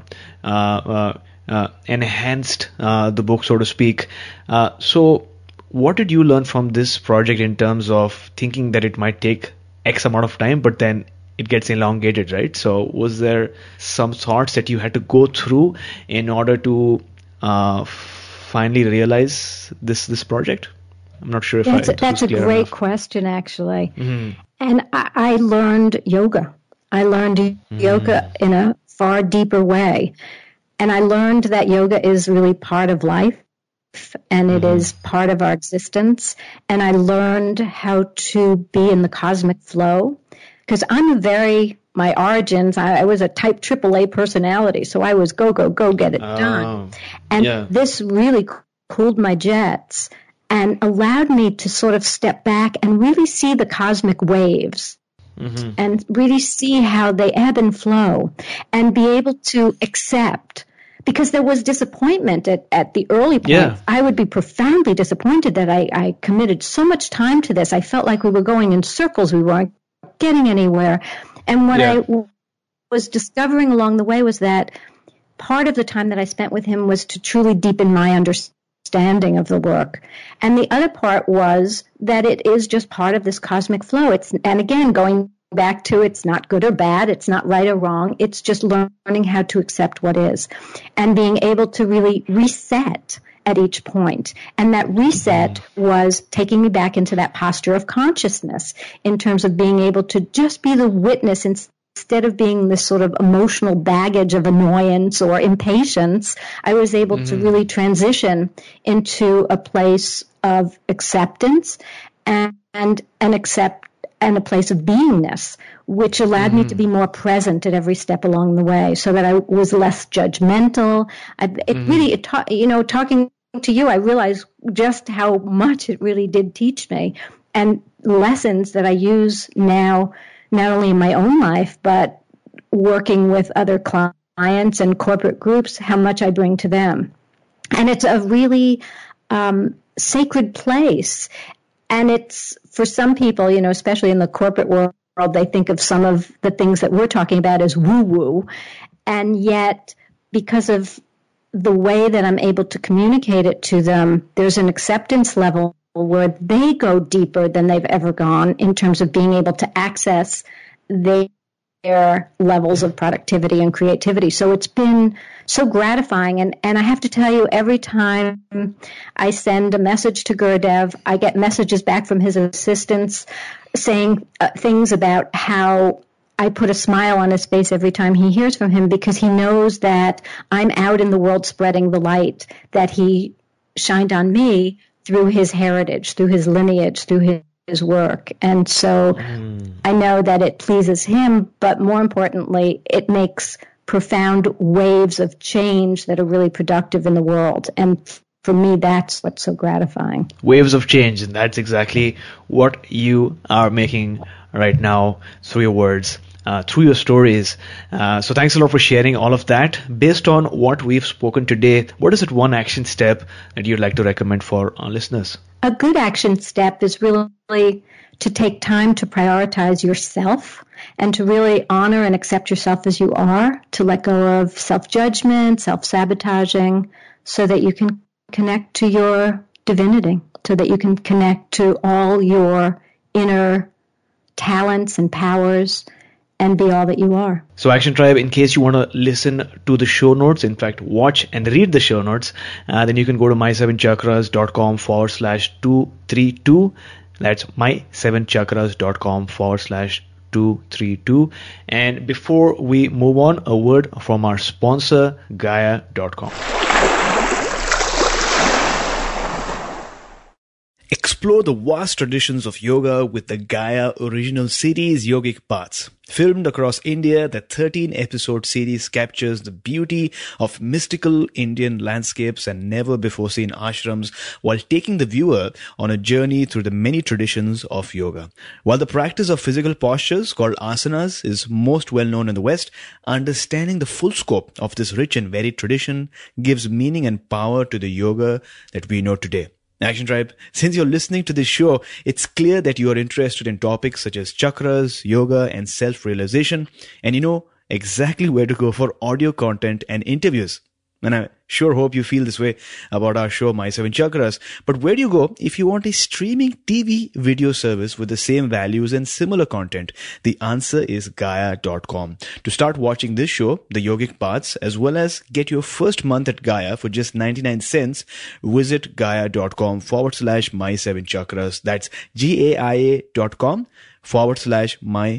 enhanced the book, so to speak. So what did you learn from this project in terms of thinking that it might take X amount of time, but then it gets elongated, right? So was there some thoughts that you had to go through in order to finally realize this project? I'm not sure if that's a great question, actually. And I learned yoga. I learned yoga in a far deeper way. And I learned that yoga is really part of life, and it is part of our existence. And I learned how to be in the cosmic flow, because my origins, I was a type AAA personality, so I was go, get it done. And this really cooled my jets and allowed me to sort of step back and really see the cosmic waves. And really see how they ebb and flow and be able to accept, because there was disappointment at the early point. I would be profoundly disappointed that I committed so much time to this. I felt like we were going in circles. We weren't getting anywhere. And what I was discovering along the way was that part of the time that I spent with him was to truly deepen my understanding of the work. And the other part was that it is just part of this cosmic flow. And again, going back to, it's not good or bad, it's not right or wrong, it's just learning how to accept what is and being able to really reset at each point. And that reset was taking me back into that posture of consciousness in terms of being able to just be the witness instead of being this sort of emotional baggage of annoyance or impatience. I was able to really transition into a place of acceptance and a place of beingness, which allowed me to be more present at every step along the way, so that I was less judgmental. Talking to you, I realized just how much it really did teach me, and lessons that I use now, not only in my own life, but working with other clients and corporate groups, how much I bring to them. And it's a really sacred place. And it's, for some people, especially in the corporate world, they think of some of the things that we're talking about as woo-woo. And yet, because of the way that I'm able to communicate it to them, there's an acceptance level where they go deeper than they've ever gone in terms of being able to access their levels of productivity and creativity. So it's been so gratifying. And I have to tell you, every time I send a message to Gurdev, I get messages back from his assistants saying things about how I put a smile on his face every time he hears from him, because he knows that I'm out in the world spreading the light that he shined on me through his heritage, through his lineage, through his work. And so I know that it pleases him, but more importantly, it makes profound waves of change that are really productive in the world. And for me, that's what's so gratifying. Waves of change, and that's exactly what you are making right now through your words, through your stories. So thanks a lot for sharing all of that. Based on what we've spoken today, what is that one action step that you'd like to recommend for our listeners? A good action step is really to take time to prioritize yourself and to really honor and accept yourself as you are, to let go of self-judgment, self-sabotaging, so that you can connect to your divinity, so that you can connect to all your inner talents and powers and be all that you are. So Action Tribe, in case you want to listen to the show notes, in fact, watch and read the show notes, then you can go to my7chakras.com/232. That's my7chakras.com/232. And before we move on, a word from our sponsor, Gaia.com. Explore the vast traditions of yoga with the Gaia original series Yogic Paths. Filmed across India, the 13-episode series captures the beauty of mystical Indian landscapes and never-before-seen ashrams while taking the viewer on a journey through the many traditions of yoga. While the practice of physical postures called asanas is most well known in the West, understanding the full scope of this rich and varied tradition gives meaning and power to the yoga that we know today. Action Tribe, since you're listening to this show, it's clear that you are interested in topics such as chakras, yoga, and self-realization, and you know exactly where to go for audio content and interviews. And I sure hope you feel this way about our show, My 7 Chakras. But where do you go if you want a streaming TV video service with the same values and similar content? The answer is Gaia.com. To start watching this show, The Yogic Paths, as well as get your first month at Gaia for just 99 cents, visit Gaia.com/My 7 Chakras. That's GAIA.com/My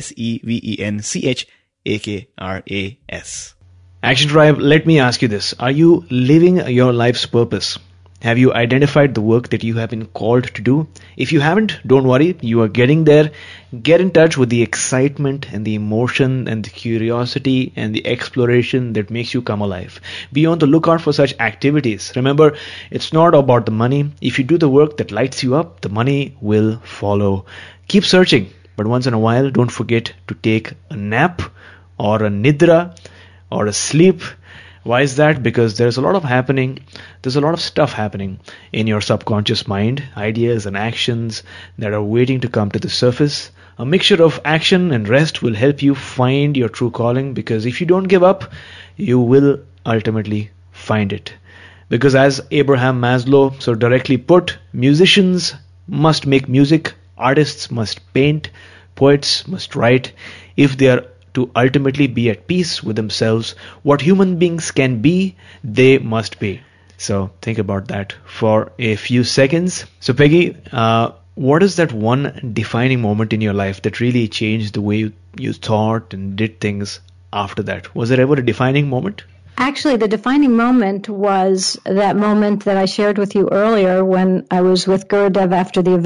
SEVENCHAKRAS. Action Tribe, let me ask you this. Are you living your life's purpose? Have you identified the work that you have been called to do? If you haven't, don't worry. You are getting there. Get in touch with the excitement and the emotion and the curiosity and the exploration that makes you come alive. Be on the lookout for such activities. Remember, it's not about the money. If you do the work that lights you up, the money will follow. Keep searching. But once in a while, don't forget to take a nap or a nidra or a sleep. Why is that? Because there's a lot of stuff happening in your subconscious mind, ideas and actions that are waiting to come to the surface. A mixture of action and rest will help you find your true calling, because if you don't give up, you will ultimately find it. Because as Abraham Maslow so directly put, musicians must make music, artists must paint, poets must write. If they are to ultimately be at peace with themselves, what human beings can be, they must be. So think about that for a few seconds. So Peggy, what is that one defining moment in your life that really changed the way you thought and did things after that? Was there ever a defining moment? Actually, the defining moment was that moment that I shared with you earlier when I was with Gurdev after the event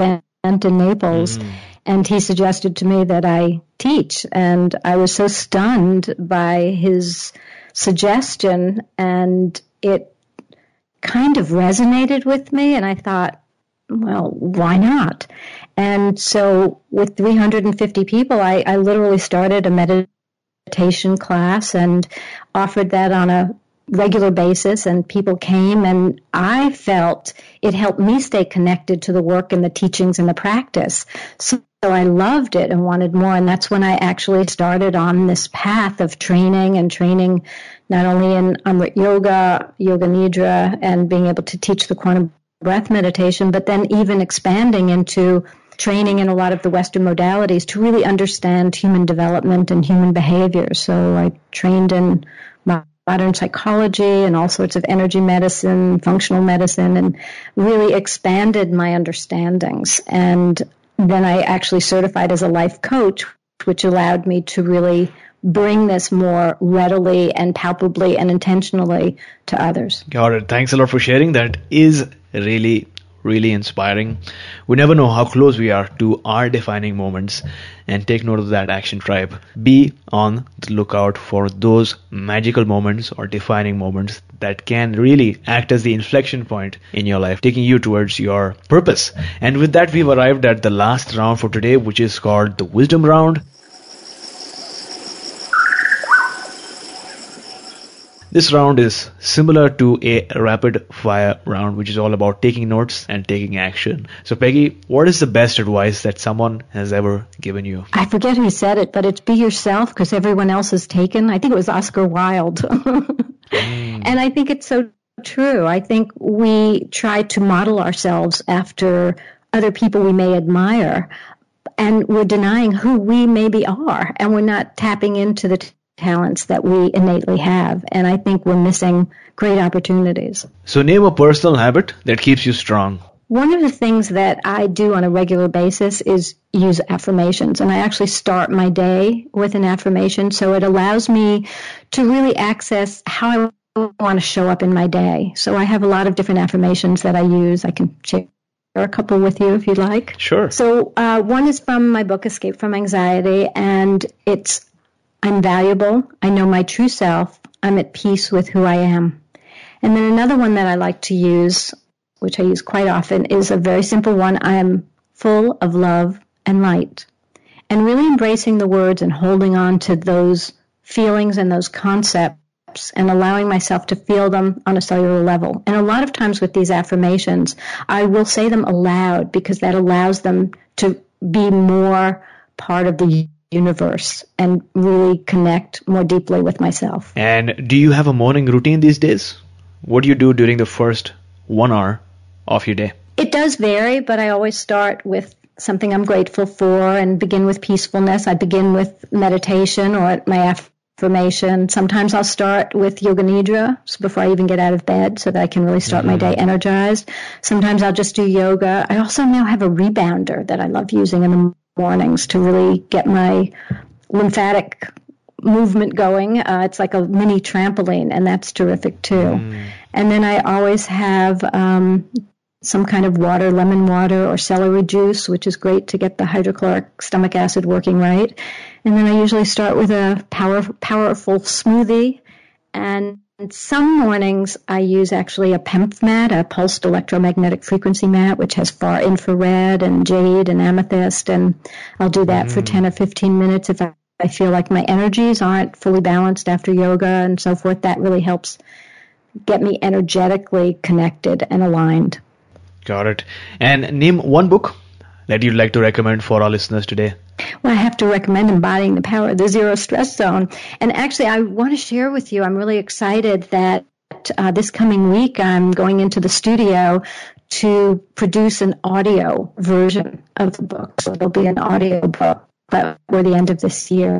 in Naples. And he suggested to me that I teach. And I was so stunned by his suggestion, and it kind of resonated with me. And I thought, well, why not? And so with 350 people, I literally started a meditation class and offered that on a regular basis, and people came, and I felt it helped me stay connected to the work and the teachings and the practice. So I loved it and wanted more, and that's when I actually started on this path of training not only in Amrit Yoga, Yoga Nidra, and being able to teach the quantum breath meditation, but then even expanding into training in a lot of the Western modalities to really understand human development and human behavior. So I trained in modern psychology and all sorts of energy medicine, functional medicine, and really expanded my understandings. And then I actually certified as a life coach, which allowed me to really bring this more readily and palpably and intentionally to others. Got it. Thanks a lot for sharing. That is really inspiring. We never know how close we are to our defining moments, and take note of that, Action Tribe. Be on the lookout for those magical moments or defining moments that can really act as the inflection point in your life, taking you towards your purpose. And with that, we've arrived at the last round for today, which is called the Wisdom Round. This round is similar to a rapid fire round, which is all about taking notes and taking action. So Peggy, what is the best advice that someone has ever given you? I forget who said it, but it's be yourself because everyone else is taken. I think it was Oscar Wilde. And I think it's so true. I think we try to model ourselves after other people we may admire, and we're denying who we maybe are, and we're not tapping into the talents that we innately have. And I think we're missing great opportunities. So name a personal habit that keeps you strong. One of the things that I do on a regular basis is use affirmations. And I actually start my day with an affirmation. So it allows me to really access how I want to show up in my day. So I have a lot of different affirmations that I use. I can share a couple with you if you'd like. Sure. So one is from my book, Escape from Anxiety. And it's, I'm valuable, I know my true self, I'm at peace with who I am. And then another one that I like to use, which I use quite often, is a very simple one. I am full of love and light. And really embracing the words and holding on to those feelings and those concepts and allowing myself to feel them on a cellular level. And a lot of times with these affirmations, I will say them aloud because that allows them to be more part of the universe and really connect more deeply with myself. And do you have a morning routine these days? What do you do during the first 1 hour of your day? It does vary, but I always start with something I'm grateful for and begin with peacefulness. I begin with meditation or my affirmation. Sometimes I'll start with Yoga Nidra before I even get out of bed so that I can really start my day energized. Sometimes I'll just do yoga. I also now have a rebounder that I love using in the mornings to really get my lymphatic movement going. It's like a mini trampoline, and that's terrific too. And then I always have some kind of water, lemon water or celery juice, which is great to get the hydrochloric stomach acid working right. And then I usually start with a powerful smoothie. And some mornings I use actually a PEMF mat, a pulsed electromagnetic frequency mat, which has far infrared and jade and amethyst. And I'll do that for 10 or 15 minutes if I feel like my energies aren't fully balanced after yoga and so forth. That really helps get me energetically connected and aligned. Got it. And name one book that you'd like to recommend for our listeners today. Well, I have to recommend Embodying the Power of the Zero Stress Zone. And actually, I want to share with you, I'm really excited that this coming week I'm going into the studio to produce an audio version of the book. So there'll be an audio book before the end of this year.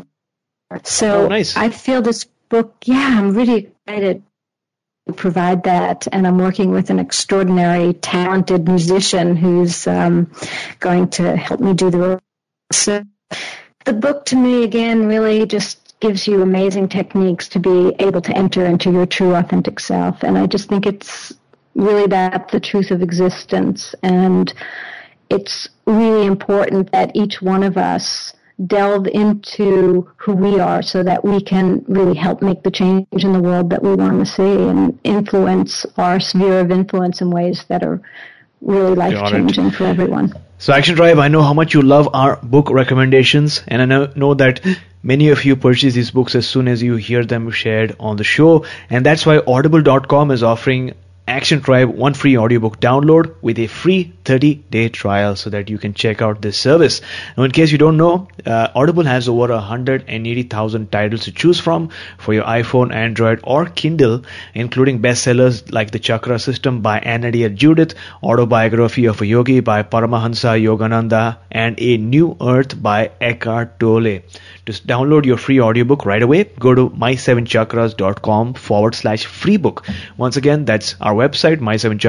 So nice. I feel this book, I'm really excited to provide that. And I'm working with an extraordinary, talented musician who's going to help me do the. So the book to me, again, really just gives you amazing techniques to be able to enter into your true authentic self. And I just think it's really about the truth of existence. And it's really important that each one of us delve into who we are so that we can really help make the change in the world that we want to see and influence our sphere of influence in ways that are really life-changing for everyone. So Action Tribe, I know how much you love our book recommendations, and I know that many of you purchase these books as soon as you hear them shared on the show, and that's why Audible.com is offering Action Tribe one free audiobook download with a free 30-day trial so that you can check out this service. Now, in case you don't know, Audible has over 180,000 titles to choose from for your iPhone, Android, or Kindle, including bestsellers like The Chakra System by Anna Dear Judith, Autobiography of a Yogi by Paramahansa Yogananda, and A New Earth by Eckhart Tolle. To download your free audiobook right away, go to my7chakras.com/free book. Once again, that's our website,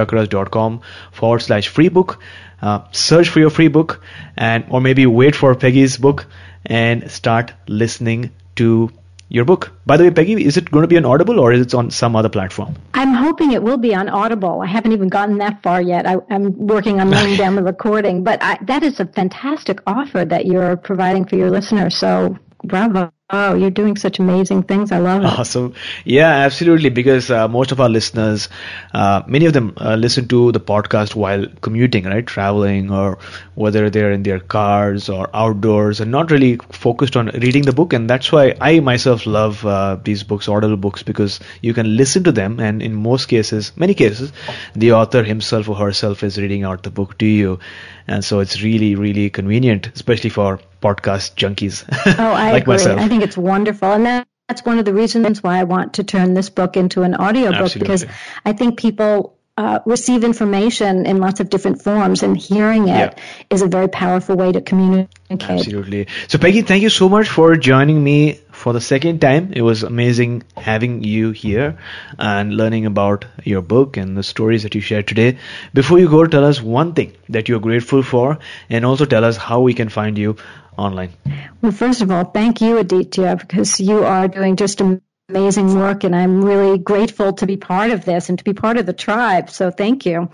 my7chakras.com/free book. Search for your free book, or maybe wait for Peggy's book and start listening to your book. By the way, Peggy, is it going to be on Audible or is it on some other platform? I'm hoping it will be on Audible. I haven't even gotten that far yet. I'm working on laying down the recording, but that is a fantastic offer that you're providing for your listeners. So bravo. Oh, you're doing such amazing things. I love it. Awesome. Yeah, absolutely. Because most of our listeners, many of them listen to the podcast while commuting, right? Traveling, or whether they're in their cars or outdoors and not really focused on reading the book. And that's why I myself love these books, Audible books, because you can listen to them. And in many cases, the author himself or herself is reading out the book to you. And so it's really, really convenient, especially for podcast junkies I like agree. myself. I think it's wonderful. And that's one of the reasons why I want to turn this book into an audiobook. Absolutely. Because I think people receive information in lots of different forms, and hearing it is a very powerful way to communicate. Absolutely. So Peggy, thank you so much for joining me for the second time. It was amazing having you here and learning about your book and the stories that you shared today. Before you go, tell us one thing that you're grateful for, and also tell us how we can find you online. Well, first of all, thank you, Aditya, because you are doing just amazing work, and I'm really grateful to be part of this and to be part of the tribe. So thank you.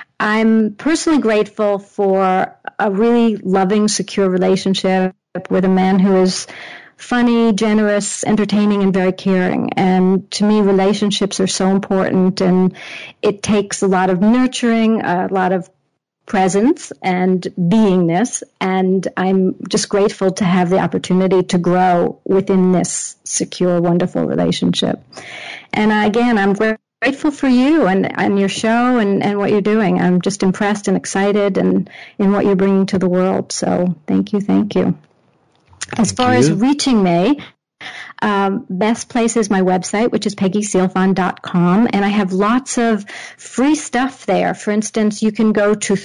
I'm personally grateful for a really loving, secure relationship with a man who is funny, generous, entertaining, and very caring. And to me, relationships are so important, and it takes a lot of nurturing, a lot of presence and beingness, and I'm just grateful to have the opportunity to grow within this secure, wonderful relationship. And again, I'm grateful for you and your show and what you're doing. I'm just impressed and excited in what you're bringing to the world. So thank you. As far as reaching me, best place is my website, which is PeggySealfon.com, and I have lots of free stuff there. For instance, you can go to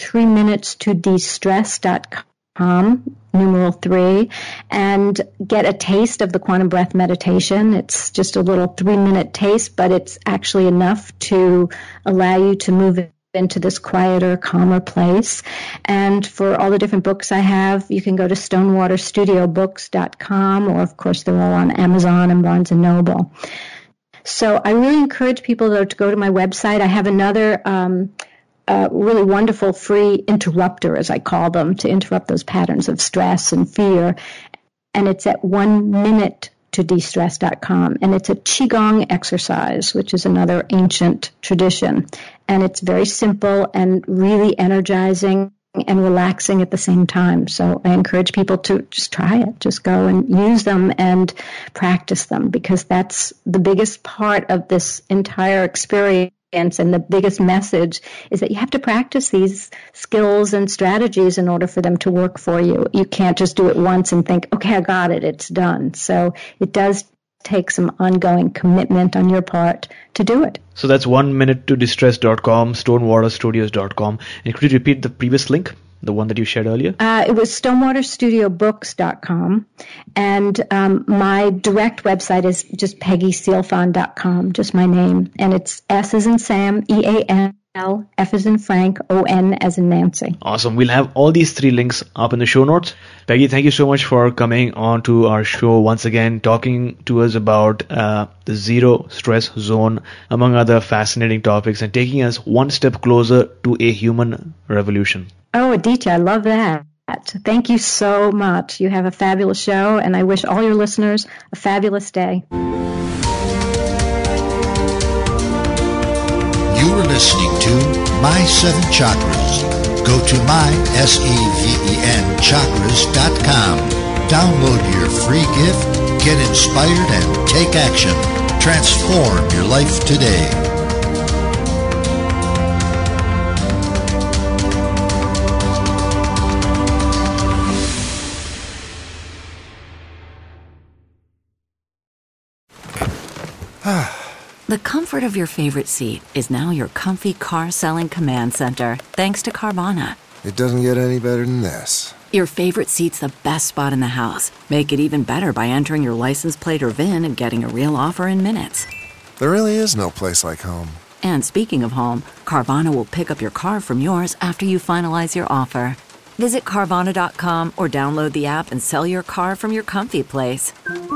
3minutesToDestress.com, numeral 3, and get a taste of the Quantum Breath meditation. It's just a little 3-minute taste, but it's actually enough to allow you to move into this quieter, calmer place. And for all the different books I have, you can go to StonewaterStudioBooks.com, or of course they're all on Amazon and Barnes & Noble. So I really encourage people, though, to go to my website. I have another really wonderful free interrupter, as I call them, to interrupt those patterns of stress and fear. And it's at 1minutetodestress.com. And it's a Qigong exercise, which is another ancient tradition. And it's very simple and really energizing and relaxing at the same time. So I encourage people to just try it. Just go and use them and practice them, because that's the biggest part of this entire experience. And the biggest message is that you have to practice these skills and strategies in order for them to work for you. You can't just do it once and think, okay, I got it, it's done. So it does take some ongoing commitment on your part to do it. So that's 1minutetodestress.com, stonewaterstudios.com. And could you repeat the previous link, the one that you shared earlier? It was stonewaterstudiobooks.com. And my direct website is just PeggySealfon.com, just my name. And it's S as in Sam, EAN, F as in Frank, O-N as in Nancy. Awesome. We'll have all these 3 links up in the show notes. Peggy, thank you so much for coming on to our show once again, talking to us about the zero stress zone, among other fascinating topics, and taking us one step closer to a human revolution. Oh, Aditya, I love that. Thank you so much. You have a fabulous show, and I wish all your listeners a fabulous day. You were listening to My 7 Chakras. Go to mysevenchakras.com. Download your free gift, get inspired, and take action. Transform your life today. The comfort of your favorite seat is now your comfy car selling command center, thanks to Carvana. It doesn't get any better than this. Your favorite seat's the best spot in the house. Make it even better by entering your license plate or VIN and getting a real offer in minutes. There really is no place like home. And speaking of home, Carvana will pick up your car from yours after you finalize your offer. Visit Carvana.com or download the app and sell your car from your comfy place.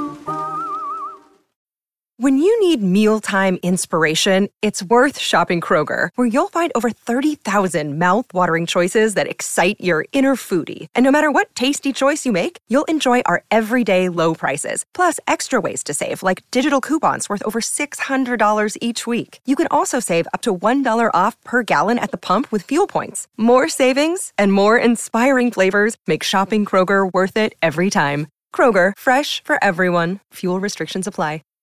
When you need mealtime inspiration, it's worth shopping Kroger, where you'll find over 30,000 mouth-watering choices that excite your inner foodie. And no matter what tasty choice you make, you'll enjoy our everyday low prices, plus extra ways to save, like digital coupons worth over $600 each week. You can also save up to $1 off per gallon at the pump with fuel points. More savings and more inspiring flavors make shopping Kroger worth it every time. Kroger, fresh for everyone. Fuel restrictions apply.